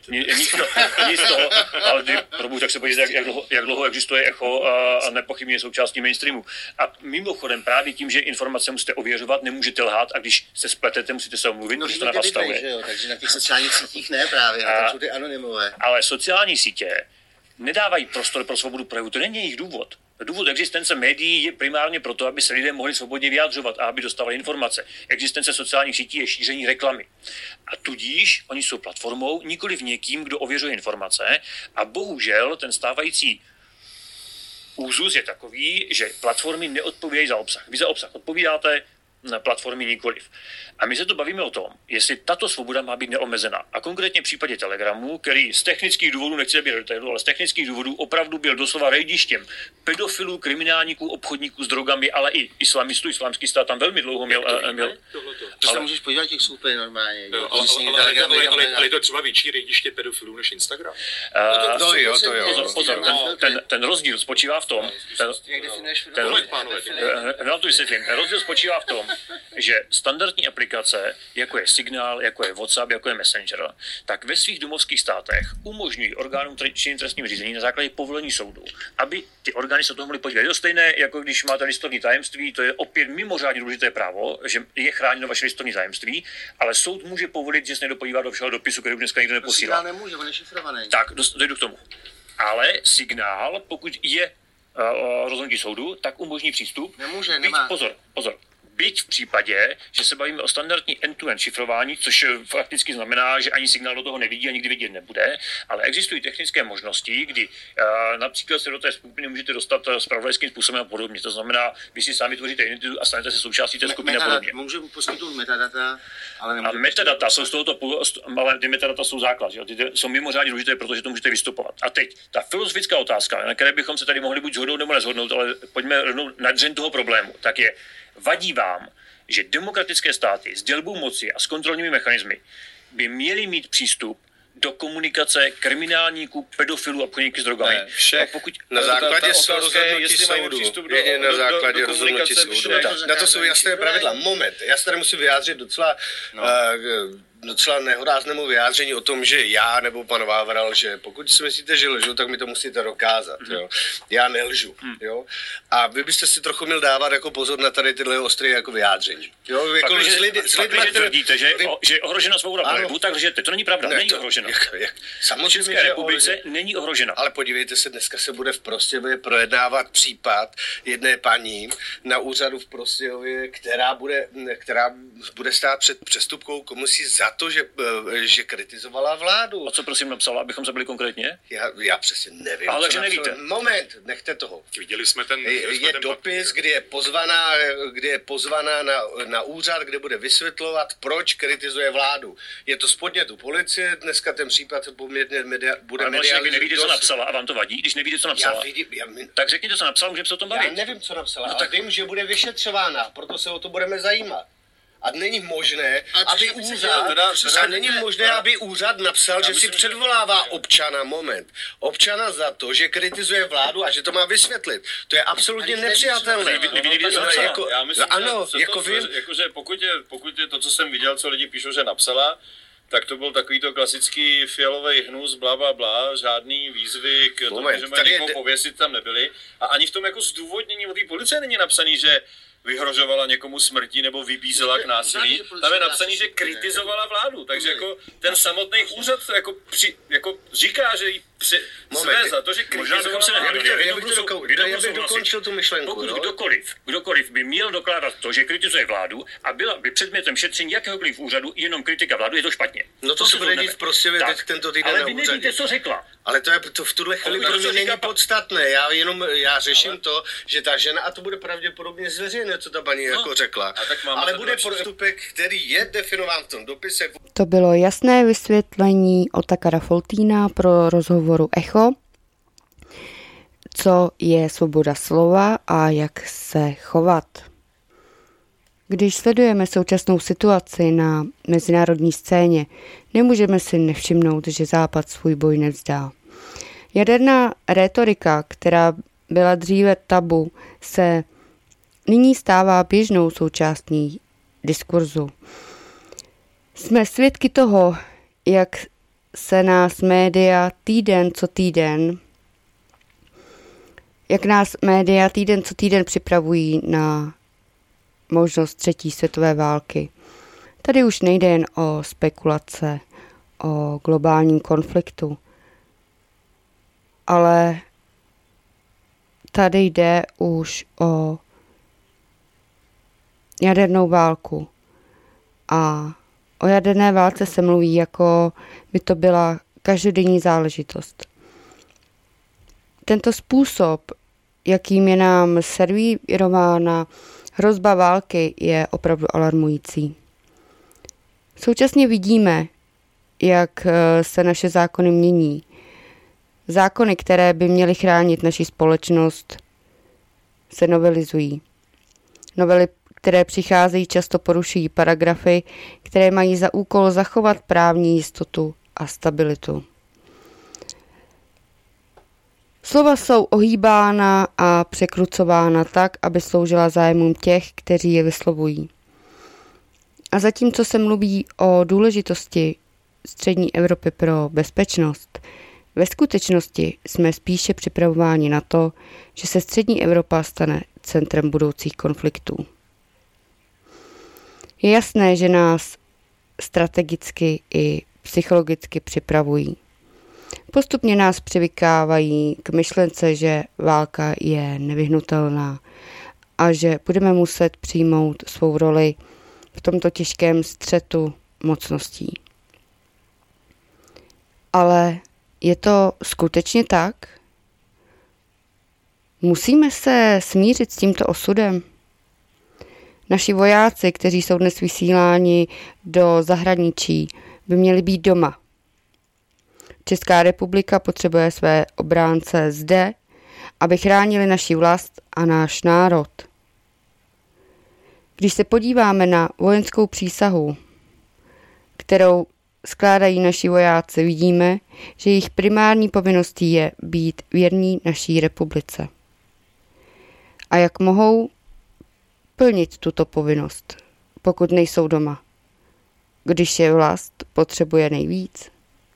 Nic toho, ale tak se podívejte, jak dlouho existuje Echo a nepochybně součástí mainstreamu. A mimochodem právě tím, že informace musíte ověřovat, nemůžete lhát a když se spletete, musíte se omluvit. Takže na těch sociálních sítích ne právě, tam jsou ty anonymové. Ale sociální sítě nedávají prostor pro svobodu projevu, to není jejich důvod. Důvod existence médií je primárně proto, aby se lidé mohli svobodně vyjadřovat a aby dostávali informace. Existence sociálních sítí je šíření reklamy. A tudíž oni jsou platformou, nikoliv někým, kdo ověřuje informace a bohužel ten stávající úzus je takový, že platformy neodpovídají za obsah. Vy za obsah odpovídáte, na platformy nikoliv. A my se to bavíme o tom, jestli tato svoboda má být neomezená. A konkrétně v případě Telegramu, který z technických důvodů, nechci být do detailu, ale z technických důvodů opravdu byl doslova rejdištěm pedofilů, kriminálníků, obchodníků s drogami, ale i islamistů, islámský stát tam velmi dlouho měl. To se můžeš podívat, těch jsou úplně normálně. Ale je to třeba větší rejdiště pedofilů než Instagram. Ten rozdíl spočívá v tom, rozdíl spočívá v tom, že standardní aplikace, jako je Signál, jako je WhatsApp, jako je Messenger, tak ve svých domovských státech umožňují orgánům činným trestním řízení na základě povolení soudu, aby ty orgány se o toho mohly podívat. Je to stejné, jako když máte listovní tajemství, to je opět mimořádně důležité právo, že je chráněno vaše listovní tajemství, ale soud může povolit, že se někdo podívá do všeho dopisu, který dneska nikdo neposílá. Signál nemůže, on je šifrovaný. Tak, dojdu k tomu. Ale Signál, pokud je rozhodnutí soudu, tak umožní přístup. Nemůže, nemá. Pozor. Byť v případě, že se bavíme o standardní end-to-end šifrování, což fakticky znamená, že ani Signál do toho nevidí a nikdy vidět nebude, ale existují technické možnosti, kdy například se do té skupiny můžete dostat zpravodajským způsobem a podobně. To znamená, vy si sami tvoříte identitu a stanete se součástí té skupiny a podobně. Můžeme poskytnout metadata, ale nemůžeme. A metadata jsou z tohoto, ale ty metadata jsou základ, že? Ty jsou mimořádně důležité, protože to můžete vystupovat. A teď ta filozofická otázka, na které bychom se tady mohli buď shodnout nebo nezhodnout, ale pojďme rovnou na dřeň toho problému, tak je: vadí vám, že demokratické státy s dělbou moci a s kontrolními mechanismy by měli mít přístup do komunikace kriminálníků, pedofilů a obchodníků s drogami. Ne, všech. Pokud Na základě rozhodnutí jestli mají soudu. přístup Jedině na základě do rozhodnutí komunikace soudu. všech. Na to jsou jasné pravidla. Moment, já se tady musím vyjádřit docela nehoráznému vyjádření o tom, že já nebo pan Vávral, že pokud si myslíte, že lžu, tak mi to musíte dokázat. Jo? Já nelžu. Jo? A vy byste si trochu měl dávat jako pozor na tady tyhle ostré jako vyjádření. Jo? Jako Pakliže tvrdíte, že je ohrožena svoboda projevu, tak lžete. To není pravda, není ohrožena. Samozřejmě, v České republice není ohrožena. Ale podívejte se, dneska se bude v Prostějově projednávat případ jedné paní na úřadu v Prostějově, která bude stát před přestupkou komisí za to, že kritizovala vládu. A co prosím napsala, abychom se byli konkrétně? Já přesně nevím. Ale že nevíte. Moment, nechte toho. Viděli jsme ten... Je dopis, kdy je pozvaná na úřad, kde bude vysvětlovat, proč kritizuje vládu. Je to z podnětu policie, dneska ten případ poměrně bude mediální. Vy nevíte, co napsala a vám to vadí? Když nevíte, co napsala, tak řekněte, co napsala, můžeme se o tom bavit. Já nevím, co napsala, ale vím, že bude vyšetřována, proto se o to budeme zajímat. A není možné, aby úřad napsal, že si předvolává občana za to, že kritizuje vládu a že to má vysvětlit. To je absolutně nepřijatelné. Pokud je to, co jsem viděl, co lidi píšou, že napsala, tak to byl takový to klasický fialový hnus, bla, žádný výzvy k tomu, že mají někoho pověsit, tam nebyly. A ani v tom jako zdůvodnění od té policie není napsaný, že vyhrožovala někomu smrtí nebo vybízela k násilí. Tam je napsaný, že kritizovala vládu. Takže jako ten samotný úřad jako říká, že jí své za to, že kritizovala vládu. Já bych dokončil tu myšlenku. Pokud kdokoliv by měl dokládat to, že kritizuje vládu a byla by předmětem šetření jakéhokoliv úřadu jenom kritika vládu, je to špatně. No to se bude dít prostě teď tento týden na úřadě. Ale vy nevíte, co řekla. Ale to v tuhle chvíli pro mě není podstatné. Já řeším to, že ta žena, a to bude pravděpodobně zveřejné, co ta paní jako řekla, ale bude postupek, který je definován v tom dopise. To bylo jasné vysvětlení Otakara Foltýna pro rozhovoru Echo, co je svoboda slova a jak se chovat. Když sledujeme současnou situaci na mezinárodní scéně, nemůžeme si nevšimnout, že Západ svůj boj nevzdá. Jaderná rétorika, která byla dříve tabu, se nyní stává běžnou součástí diskurzu. Jsme svědky toho, jak se nás média týden co týden připravují na možnost třetí světové války. Tady už nejde jen o spekulace, o globálním konfliktu, ale tady jde už o jadernou válku. A o jaderné válce se mluví, jako by to byla každodenní záležitost. Tento způsob, jakým je nám servírována hrozba války, je opravdu alarmující. Současně vidíme, jak se naše zákony mění. Zákony, které by měly chránit naši společnost, se novelizují. Novely, které přicházejí, často porušují paragrafy, které mají za úkol zachovat právní jistotu a stabilitu. Slova jsou ohýbána a překrucována tak, aby sloužila zájmům těch, kteří je vyslovují. A zatímco se mluví o důležitosti střední Evropy pro bezpečnost, ve skutečnosti jsme spíše připravováni na to, že se střední Evropa stane centrem budoucích konfliktů. Je jasné, že nás strategicky i psychologicky připravují. Postupně nás přivykávají k myšlence, že válka je nevyhnutelná a že budeme muset přijmout svou roli v tomto těžkém střetu mocností. Ale je to skutečně tak? Musíme se smířit s tímto osudem? Naši vojáci, kteří jsou dnes vysíláni do zahraničí, by měli být doma. Česká republika potřebuje své obránce zde, aby chránili naši vlast a náš národ. Když se podíváme na vojenskou přísahu, kterou skládají naši vojáci, vidíme, že jejich primární povinností je být věrní naší republice. A jak mohou plnit tuto povinnost, pokud nejsou doma, když je vlast potřebuje nejvíc?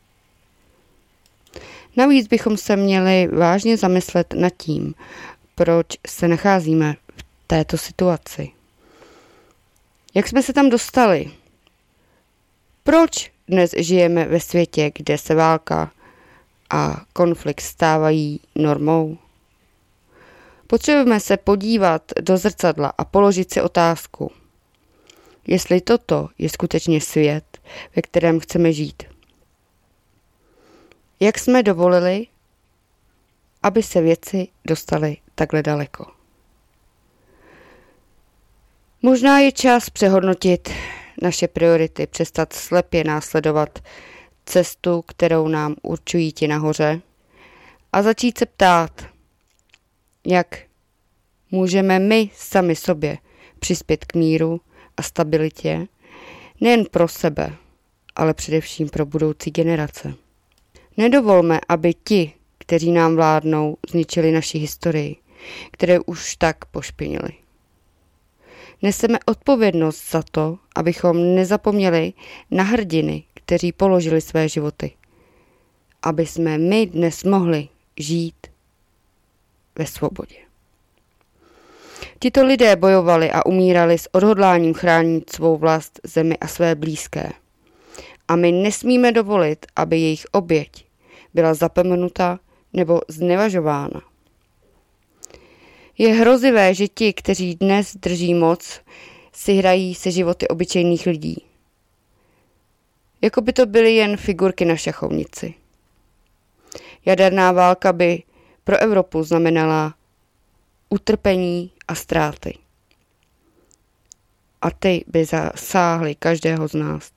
Navíc bychom se měli vážně zamyslet nad tím, proč se nacházíme v této situaci. Jak jsme se tam dostali? Proč dnes žijeme ve světě, kde se válka a konflikt stávají normou? Potřebujeme se podívat do zrcadla a položit si otázku, jestli toto je skutečně svět, ve kterém chceme žít. Jak jsme dovolili, aby se věci dostaly takhle daleko? Možná je čas přehodnotit naše priority, přestat slepě následovat cestu, kterou nám určují ti nahoře, a začít se ptát, jak můžeme my sami sobě přispět k míru a stabilitě, nejen pro sebe, ale především pro budoucí generace. Nedovolme, aby ti, kteří nám vládnou, zničili naši historii, které už tak pošpinili. Neseme odpovědnost za to, abychom nezapomněli na hrdiny, kteří položili své životy, aby jsme my dnes mohli žít ve svobodě. Tito lidé bojovali a umírali s odhodláním chránit svou vlast, zemi a své blízké. A my nesmíme dovolit, aby jejich oběť byla zapomenuta nebo znevažována. Je hrozivé, že ti, kteří dnes drží moc, si hrají se životy obyčejných lidí. Jako by to byly jen figurky na šachovnici. Jaderná válka by pro Evropu znamenala utrpení a ztráty. A ty by zasáhly každého z nás.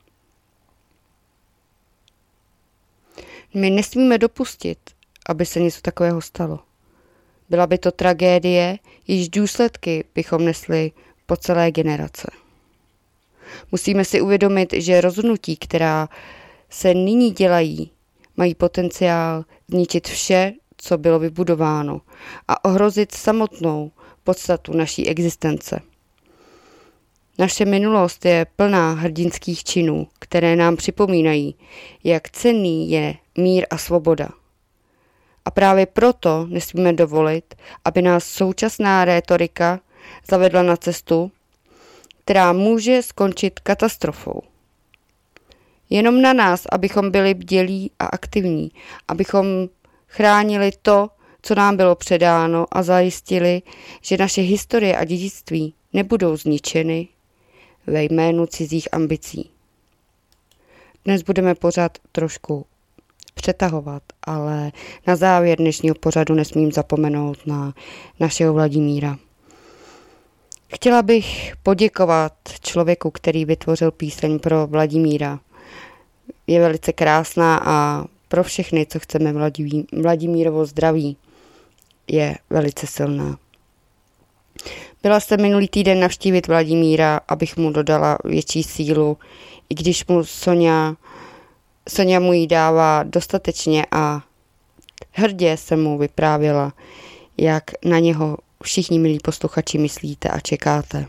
My nesmíme dopustit, aby se něco takového stalo. Byla by to tragédie, jejíž důsledky bychom nesli po celé generace. Musíme si uvědomit, že rozhodnutí, která se nyní dělají, mají potenciál zničit vše, co bylo vybudováno, a ohrozit samotnou podstatu naší existence. Naše minulost je plná hrdinských činů, které nám připomínají, jak cenný je mír a svoboda. A právě proto nesmíme dovolit, aby nás současná rétorika zavedla na cestu, která může skončit katastrofou. Jenom na nás, abychom byli bdělí a aktivní, abychom chránili to, co nám bylo předáno, a zajistili, že naše historie a dědictví nebudou zničeny ve jménu cizích ambicí. Dnes budeme pořád trošku přetahovat, ale na závěr dnešního pořadu nesmím zapomenout na našeho Vladimíra. Chtěla bych poděkovat člověku, který vytvořil píseň pro Vladimíra. Je velice krásná a pro všechny, co chceme Vladimírovo zdraví, je velice silná. Byla jsem minulý týden navštívit Vladimíra, abych mu dodala větší sílu, i když mu Sonia mu ji dává dostatečně, a hrdě jsem mu vyprávěla, jak na něho všichni milí posluchači myslíte a čekáte.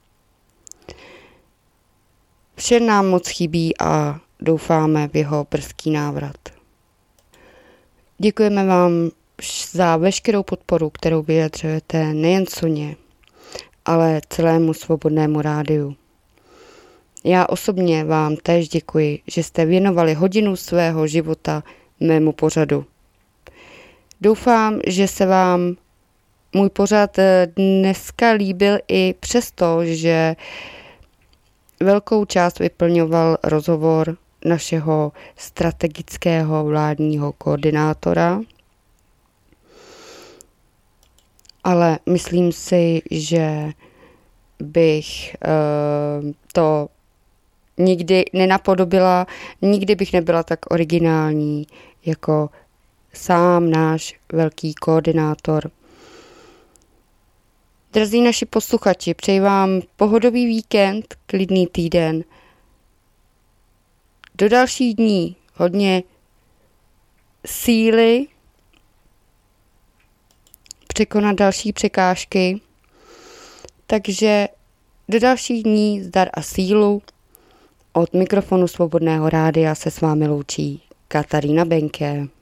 Vše nám moc chybí a doufáme v jeho brzký návrat. Děkujeme vám za veškerou podporu, kterou vyjadřujete nejen Soně, ale celému Svobodnému rádiu. Já osobně vám též děkuji, že jste věnovali hodinu svého života mému pořadu. Doufám, že se vám můj pořad dneska líbil i přesto, že velkou část vyplňoval rozhovor našeho strategického vládního koordinátora. Ale myslím si, že bych to nikdy nenapodobila, nikdy bych nebyla tak originální jako sám náš velký koordinátor. Drazí naši posluchači, přeji vám pohodový víkend, klidný týden. do dalších dní hodně síly překonat další překážky. Takže do dalších dní zdar a sílu. Od mikrofonu Svobodného rádia se s vámi loučí Katarína Benke.